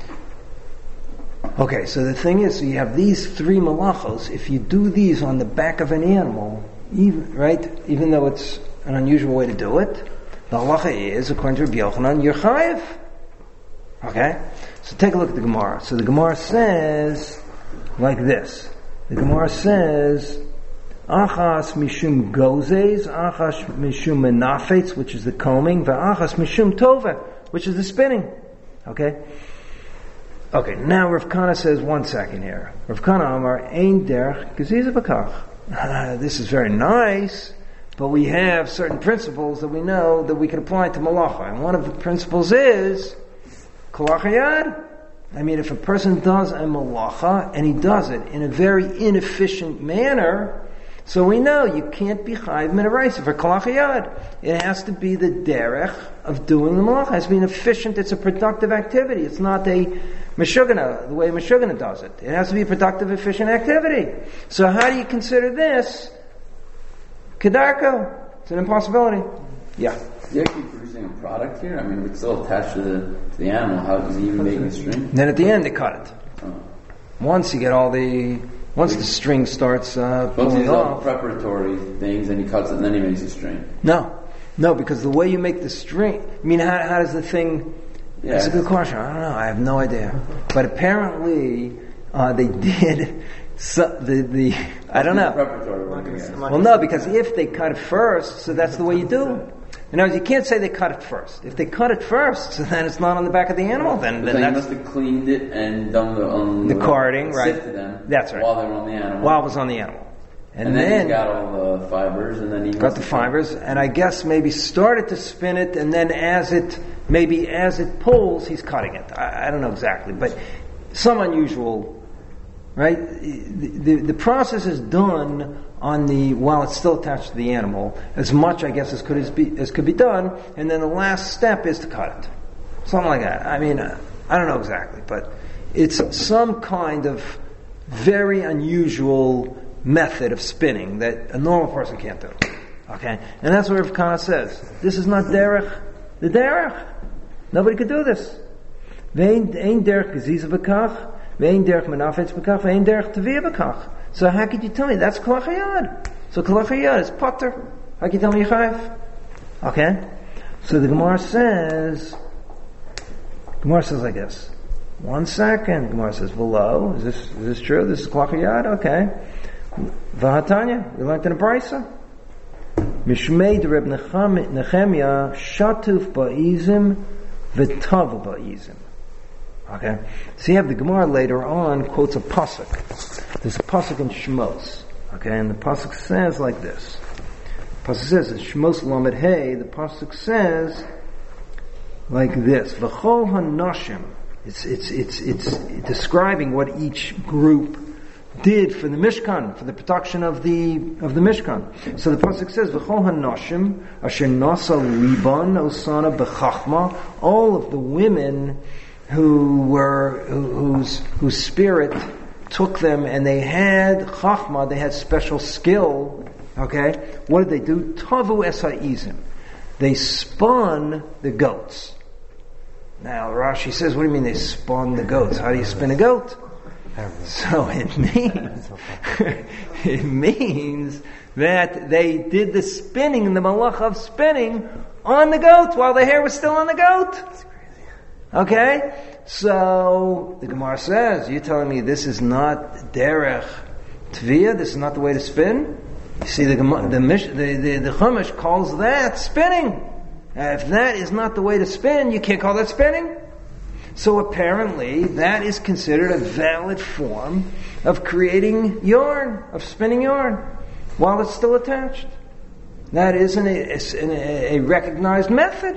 S1: Okay, so the thing is, you have these 3 malachos. If you do these on the back of an animal, even though it's an unusual way to do it, the halacha is, according to Rabbi Yochanan, you're chayiv. Okay? So take a look at the Gemara. So the Gemara says like this. The Gemara says, Achas mishum gozes, achas mishum menafetz, which is the combing, ve'achas mishum tova, which is the spinning. Okay? Okay, now Rav Kana says, one second here. Rav Kana Amar, ein derech geziza b'kach. This is very nice, but we have certain principles that we know that we can apply to malacha. And one of the principles is kolachayad. If a person does a malacha, and he does it in a very inefficient manner, so we know you can't be chayiv minaraisa for kolachayad. It has to be the derech of doing the malacha. It has to be an efficient, it's a productive activity. It's not a meshugana, the way meshugana does it. It has to be a productive, efficient activity. So how do you consider this? Kedarko. It's an impossibility. Yeah.
S4: Is he actually producing a product here? It's still attached to the animal. How does he even make a string?
S1: Then at the end they cut it.
S4: Oh.
S1: Once the string starts pulling off.
S4: Preparatory things, and he cuts it, and then he makes a string.
S1: No, because the way you make the string, how does the thing? Yeah. That's a good question. I don't know. I have no idea. But apparently they did. I don't know. Well, no, because if they cut it first, so that's the way you do. You can't say they cut it first. If they cut it first, so then it's not on the back of the animal. Then
S4: they must have cleaned it and done
S1: the carding, right?
S4: Sifted them.
S1: That's right.
S4: While they were on the animal.
S1: While it was on the animal.
S4: And then he got all the fibers, and then he
S1: got the fibers, and I guess maybe started to spin it, and then as it pulls, he's cutting it. I don't know exactly, but some unusual. Right? The process is done while it's still attached to the animal, as much, I guess, as could be done, and then the last step is to cut it. Something like that. I don't know exactly, but it's some kind of very unusual method of spinning that a normal person can't do. Okay? And that's what Rav Kana says. This is not derech. The derech. Nobody could do this. Vein derech geziza v'kach. Vein derech menafetz b'kach, vein derech teviyah b'kach. So how could you tell me that's kolachayad? So kolachayad is potter. How can you tell me chayiv? Okay. So the Gemara says like this. 1 second. Gemara says, "V'lo, is this true? This is kolachayad? Okay. V'hatanya, we learned in a brisa. Mishmei de Reb Nechemia shatuf ba'izim v'tav ba'izim." Okay, so you have the Gemara later on quotes a pasuk. There's a pasuk in Shmos. Okay, and the pasuk says like this. The pasuk says in Shmos Lamed Hey. The pasuk says like this: V'chol hanashim. It's describing what each group did for the Mishkan, for the production of the Mishkan. So the pasuk says, "V'chol hanashim asher nasa liban osana b'chachma." All of the women whose spirit took them, and they had chachma, they had special skill. Okay, what did they do? Tavu esa'izim. They spun the goats. Now Rashi says, "What do you mean they spun the goats? How do you spin a goat?" So it means that they did the spinning, the malacha of spinning, on the goat while the hair was still on the goat. That's crazy. Okay? So, the Gemara says, you're telling me this is not derech tviyah, this is not the way to spin? You see, the Chumash calls that spinning. If that is not the way to spin, you can't call that spinning. So apparently, that is considered a valid form of creating yarn, of spinning yarn, while it's still attached. That is a recognized method.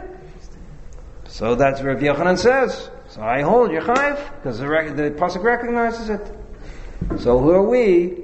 S1: So that's what Rav Yochanan says. So I hold your chayiv, because the pasuk recognizes it. So who are we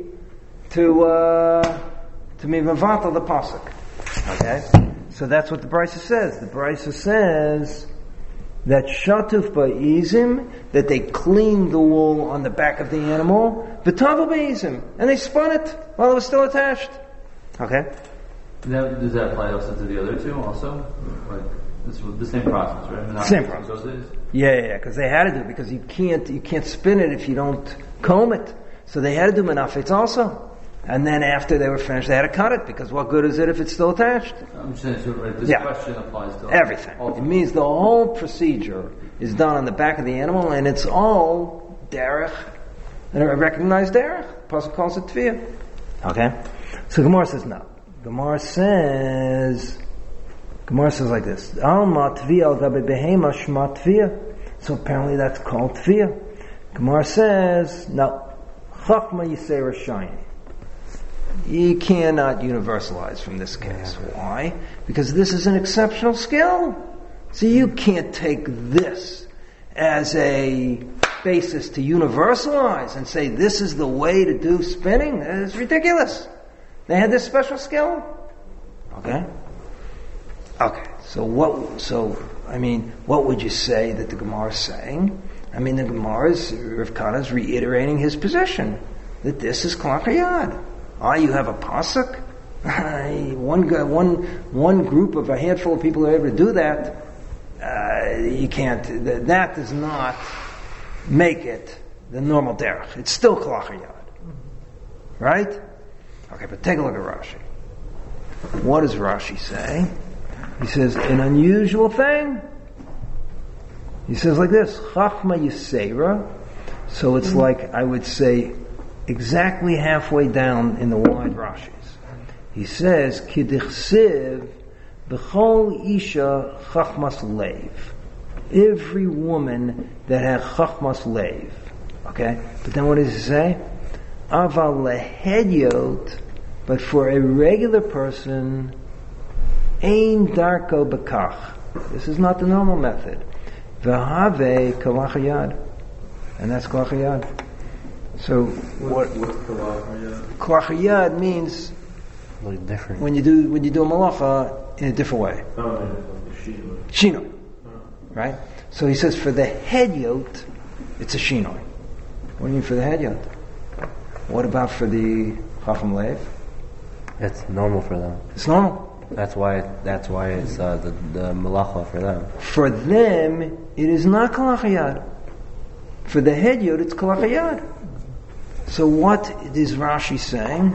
S1: to be mevatel the pasuk? Okay? So that's what the Brisa says. The Brisa says that shatuf ba'izim, that they cleaned the wool on the back of the animal, v'tava ba'izim, and they spun it while it was still attached. Okay?
S8: Does that apply also to the other two also? Like, this was the same process, right?
S1: Same process. Yeah, because they had to do it, because you can't spin it if you don't comb it. So they had to do menafetz also. And then after they were finished, they had to cut it, because what good is it if it's still attached?
S8: I'm saying, so, right, this question applies to
S1: everything. It means the whole procedure is done on the back of the animal, and it's all derech, and a recognized derech. The Pasuk calls it tviyah. Okay? So Gemara says no. Gemara says like this: Alma tviyah al gabe behema shma tviyah. So apparently that's called tviyah. Gemara says no. Chachma yisei rashayim. You cannot universalize from this case. Why? Because this is an exceptional skill. So you can't take this as a basis to universalize and say this is the way to do spinning. It's ridiculous. They had this special skill. Okay? So what would you say that the Gemara is saying? The Gemara is, Rav Kana is reiterating his position that this is klach hayad. You have a pasuk? One group of a handful of people are able to do that. You can't. That does not make it the normal derech. It's still klach hayad, right? Okay, but take a look at Rashi. What does Rashi say? He says an unusual thing. He says like this: Chachma Yisera. So it's like, I would say, exactly halfway down in the wide Rashis. He says, Kidichsiv b'chol isha chachmas leiv. Every woman that had chachmas leiv. Okay? But then what does he say? Aval lehedyot, but for a regular person, ein darko b'kach. This is not the normal method. V'have kalach hayad. And that's kalach hayad. So what's kalach hayad means
S5: like different.
S1: When you do a malacha in a different way. Shinoi. Right? So he says for the hedyot, it's a shinoi. What do you mean for the hedyot? What about for the chacham leiv?
S5: It's normal for them.
S1: It's normal.
S5: That's why it's the malacha for them.
S1: For them, it is not kalach hayad. For the hedyot, it's kalach hayad. So what is Rashi saying?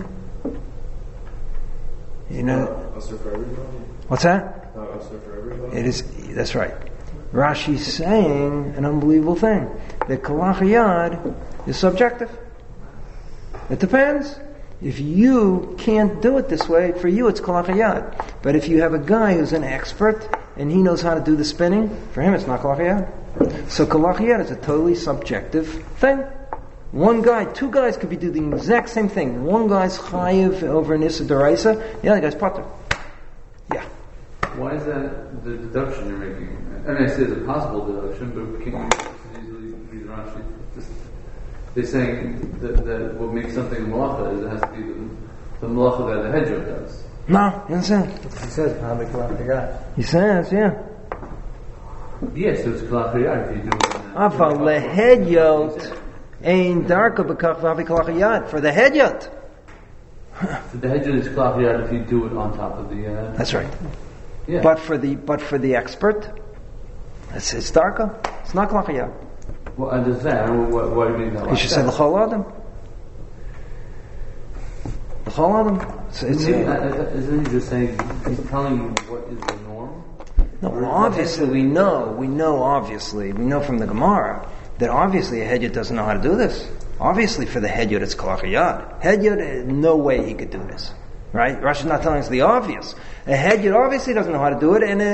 S1: What's that? It is. That's right. Rashi's saying an unbelievable thing. That kalach hayad is subjective. It depends. If you can't do it this way, for you it's kalach hayad. But if you have a guy who's an expert and he knows how to do the spinning, for him it's not kalach hayad. So kalach hayad is a totally subjective thing. Two guys could be doing the exact same thing. One guy's chayiv over an issa d'oraisa, the other guy's patur. Yeah.
S6: Why is that the deduction you're making? I mean, I say it's a possible deduction, but can you easily read Rashi? They're saying that what makes something a malacha is it has to be the malacha that the hedger does.
S1: No, he doesn't say.
S2: He says,
S1: he says, yeah.
S6: Yes, so it's kalach hayad if you do it.
S1: Aval lehedyot ein darka b'kach v'avi kalach hayad. For the hedyot.
S6: So the hedger is kalach hayad if you do it on top of the.
S1: That's right.
S6: Yeah.
S1: But for the expert, it's darka. It's not kalach hayad.
S6: Well, I understand. What do you mean that?
S1: You should say l'chol adam. l'chol adam.
S8: Isn't he just saying, he's telling you what is the norm?
S1: No, well, obviously we know from the Gemara that obviously a hedyot doesn't know how to do this. Obviously for the hedyot it's kol achayad. Hedyot, no way he could do this. Right? Rashi's not telling us the obvious. A hedyot obviously doesn't know how to do it, and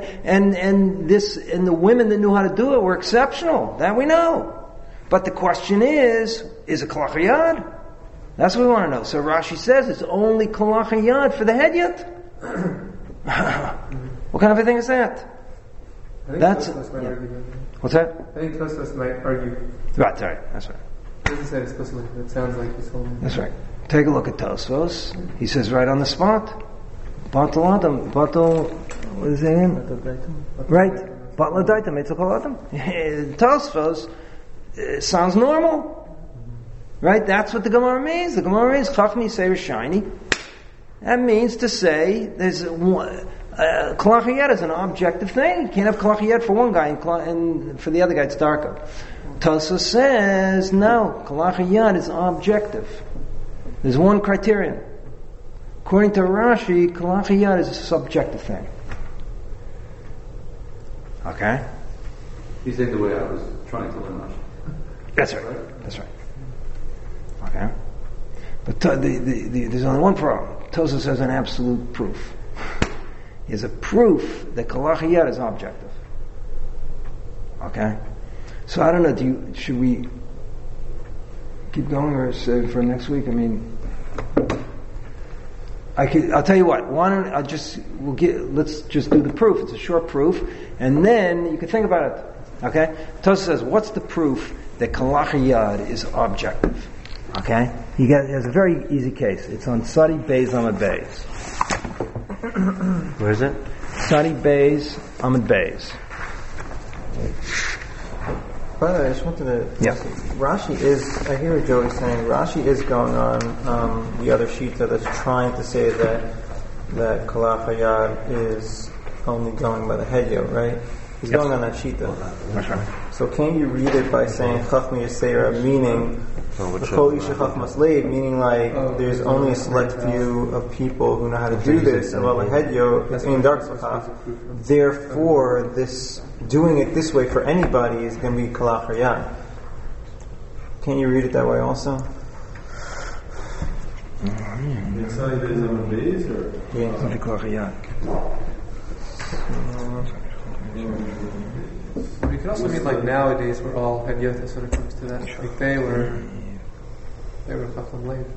S1: the women that knew how to do it were exceptional. That we know. But the question is it kol achayad? That's what we want to know. So Rashi says it's only kol achayad for the hedyot. What kind of a thing is that? That's what's that?
S7: I think Tosfos might argue.
S1: Right, sorry, that's right.
S7: He doesn't say it explicitly, but it sounds like he's holding.
S1: That's right. Take a look at Tosfos. He says right on the spot, Batal Adam, Batal, what is his name? Right, Batal Adaitam, Eitzakol Adam. Tosfos sounds normal. Right, that's what the Gemara means. The Gemara means Chachmi Seir Shiny. That means to say there's one. Kol achayad is an objective thing. You can't have kol achayad for one guy and for the other guy it's darker. Tosfos says no, kol achayad is objective. There's one criterion. According to Rashi, kol achayad is a subjective thing. Okay?
S6: He's saying the way I was trying to learn Rashi.
S1: That's right. That's right. Okay? But there's only one problem. Tosfos has an absolute proof. Is a proof that kol achayad is objective. Okay? So I don't know, should we keep going or save for next week? I mean, I'll tell you what, let's just do the proof. It's a short proof, and then you can think about it. Okay? Tosfos says, what's the proof that kol achayad is objective? Okay? He has a very easy case. It's on Sadi Beis Amud Beis.
S5: Where is it?
S1: Sadi Beis Amud Beis.
S2: By the way, I just wanted to...
S1: Yeah.
S2: Rashi is... I hear what Joey's saying. Rashi is going on the other shita that's trying to say that kol achayad is only going by the hedyot, right? He's going on that shita.
S1: That's right.
S2: So can you read it by saying Chachmi Yisera, meaning Kol Isha Chachmas Leiv, meaning like there's only a select few of people who know how to do this, and while the hedyot is in dark Sachaf, therefore this doing it this way for anybody is going to be kol achayad. Can you read it that way also?
S3: Inside Beis Amud Beis, or
S1: Something kol achayad.
S7: You can also mean like nowadays we're all hedyot when it comes to that. Like they were Chacham Leiv.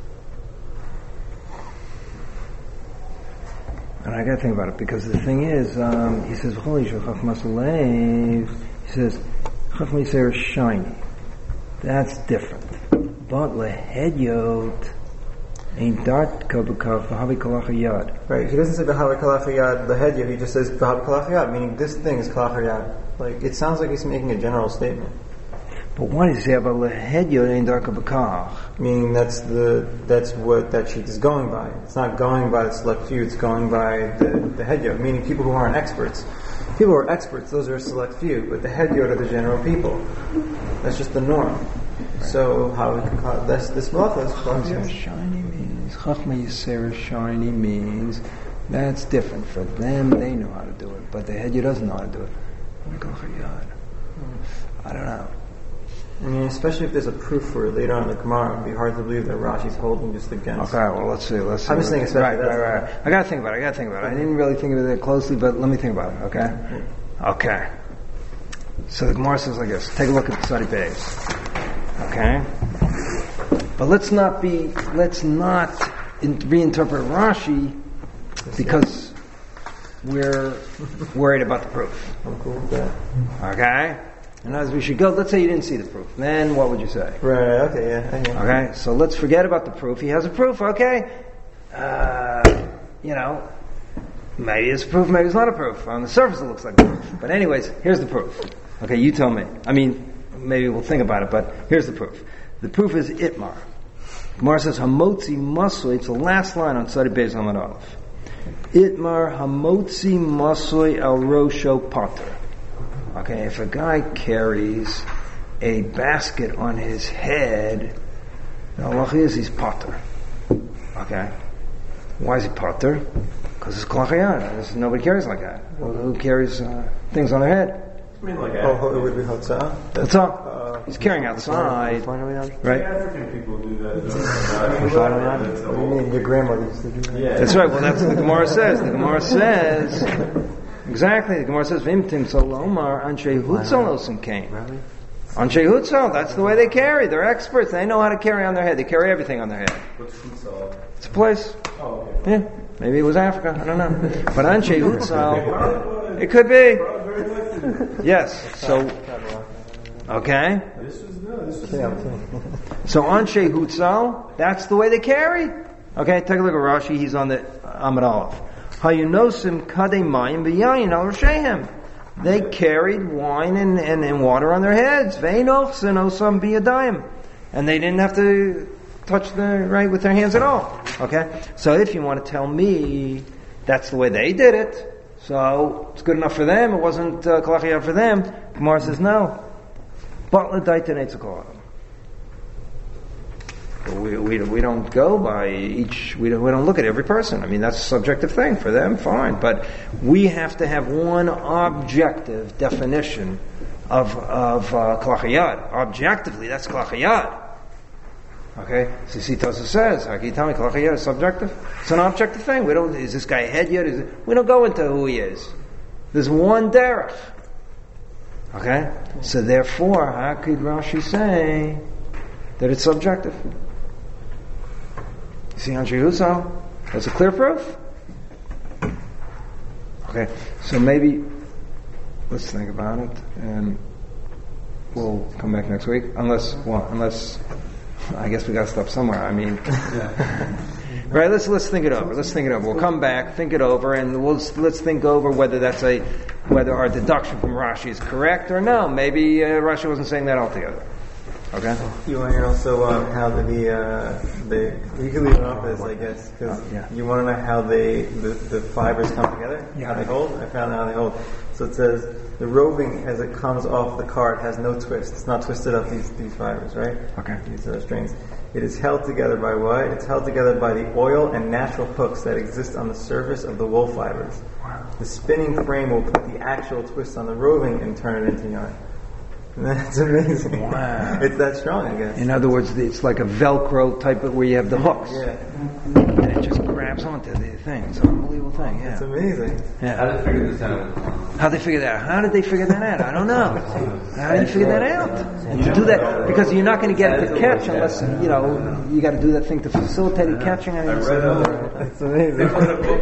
S1: And I got to think about it because the thing is, he says, "Holy Chachmas Leiv." He says, "Chacham Yisera shiny." That's different. But lehedyot ain't dart kabukaf v'havi kol achayad.
S2: Right. He doesn't say v'havi kol achayad lehedyot. He just says v'havi kol achayad, meaning this thing is kol achayad. Like it sounds like he's making a general statement.
S1: But what does he say about lehedyot ain't dart kabukaf?
S2: Meaning that's what that sheet is going by. It's not going by the select few. It's going by the hedyot. Meaning people who aren't experts. People who are experts, those are a select few. But the hedyot are the general people. That's just the norm. Right. So how we can call it, this malacha is
S1: shiny means Chachma Yisera shiny means that's different for them. They know how to do it, but the hedyot doesn't know how to do it. I don't know.
S2: I mean, especially if there's a proof for it later on in the Gemara, it'd be hard to believe that Rashi's holding just against.
S1: Okay, well, let's see.
S2: I'm just thinking, especially
S1: right. I gotta think about it. I didn't really think of it that closely, but let me think about it. Okay. So the Gemara says like this. Take a look at the Sadi Beis. Okay. But let's not reinterpret Rashi because we're worried about the proof.
S2: I'm cool with that.
S1: Okay. And as we should go, let's say you didn't see the proof. Then what would you say?
S2: Right, okay, yeah.
S1: Okay, so let's forget about the proof. He has a proof, okay? Maybe it's a proof, maybe it's not a proof. On the surface it looks like a proof. But anyways, here's the proof. Okay, you tell me. I mean, maybe we'll think about it, but here's the proof. The proof is Itmar. Gemara says, Hamotzi Masoi, it's the last line on Sadi Beis Amud Aleph. Itmar Hamotzi Masoi al Rosho Pater. Okay, if a guy carries a basket on his head, the halacha is he's pater. Okay. Why is he potter? Because it's klachayad. Nobody carries like that. Well, who carries things on their head?
S2: I mean, like it would be hotzah.
S1: Hotzah. He's carrying outside, right?
S3: African people do that.
S2: What do you mean? Your grandmother used to do that?
S3: Yeah.
S1: That's right. Well, that's what the Gemara says. The Gemara says exactly. The Gemara says Vimtim Solomar Anshe Hutzal Osim came. Anshe Hutzal. That's the way they carry. They're experts. They know how to carry on their head. They carry everything on their head.
S3: What's Hutzal?
S1: It's a place.
S3: Oh, okay.
S1: Yeah. Maybe it was Africa. I don't know. But Anshe Hutzal. It could be. Yes. So. Okay. So Anshe Hutzal, that's the way they carry. Okay, take a look at Rashi. He's on the Amud Aleph. Hayunosim kadei mayim v'yayin al roshehem. They carried wine and water on their heads. Ve'enochsen osam biyadayim, and they didn't have to touch the right with their hands at all. Okay, so if you want to tell me that's the way they did it, so it's good enough for them. It wasn't kalachiyah for them. Gemara says no. But we don't go by each. We don't look at every person. I mean, that's a subjective thing for them. Fine, but we have to have one objective definition of klachiyad. Objectively, that's klachiyad. Okay, Sisitosa says, "How can you tell me klachiyad is subjective? It's an objective thing. We don't. Is this guy ahead yet? We don't go into who he is. There's one derech." Okay? So therefore, how could Rashi say that it's subjective? You see Anshe Hutzal? That's a clear proof. Okay, so maybe let's think about it and we'll come back next week. Unless I guess we gotta stop somewhere. I mean right, let's think it over. We'll come back, think it over, and let's think over whether our deduction from Rashi is correct or no. Maybe Rashi wasn't saying that altogether. Okay.
S2: You want to hear also how you can leave it off as I guess because you want to know how the fibers come together.
S1: Yeah.
S2: How they hold. I found out how they hold. So it says the roving as it comes off the cart has no twist. It's not twisted up these fibers, right?
S1: Okay.
S2: These strings. It is held together by what? It's held together by the oil and natural hooks that exist on the surface of the wool fibers. Wow. The spinning frame will put the actual twist on the roving and turn it into yarn. That's amazing.
S1: Wow.
S2: It's that strong, I guess.
S1: In other words, it's like a Velcro type of where you have the hooks.
S2: Yeah.
S1: And it just grabs onto the thing. It's an unbelievable thing, yeah.
S2: It's amazing.
S1: Yeah.
S6: How did they figure this out?
S1: How did they figure that out? How did they figure that out? I don't know. How did you figure that out? And to do that, because you're not going to get it to catch unless, you got to do that thing to facilitate it catching.
S3: I read
S2: It's amazing.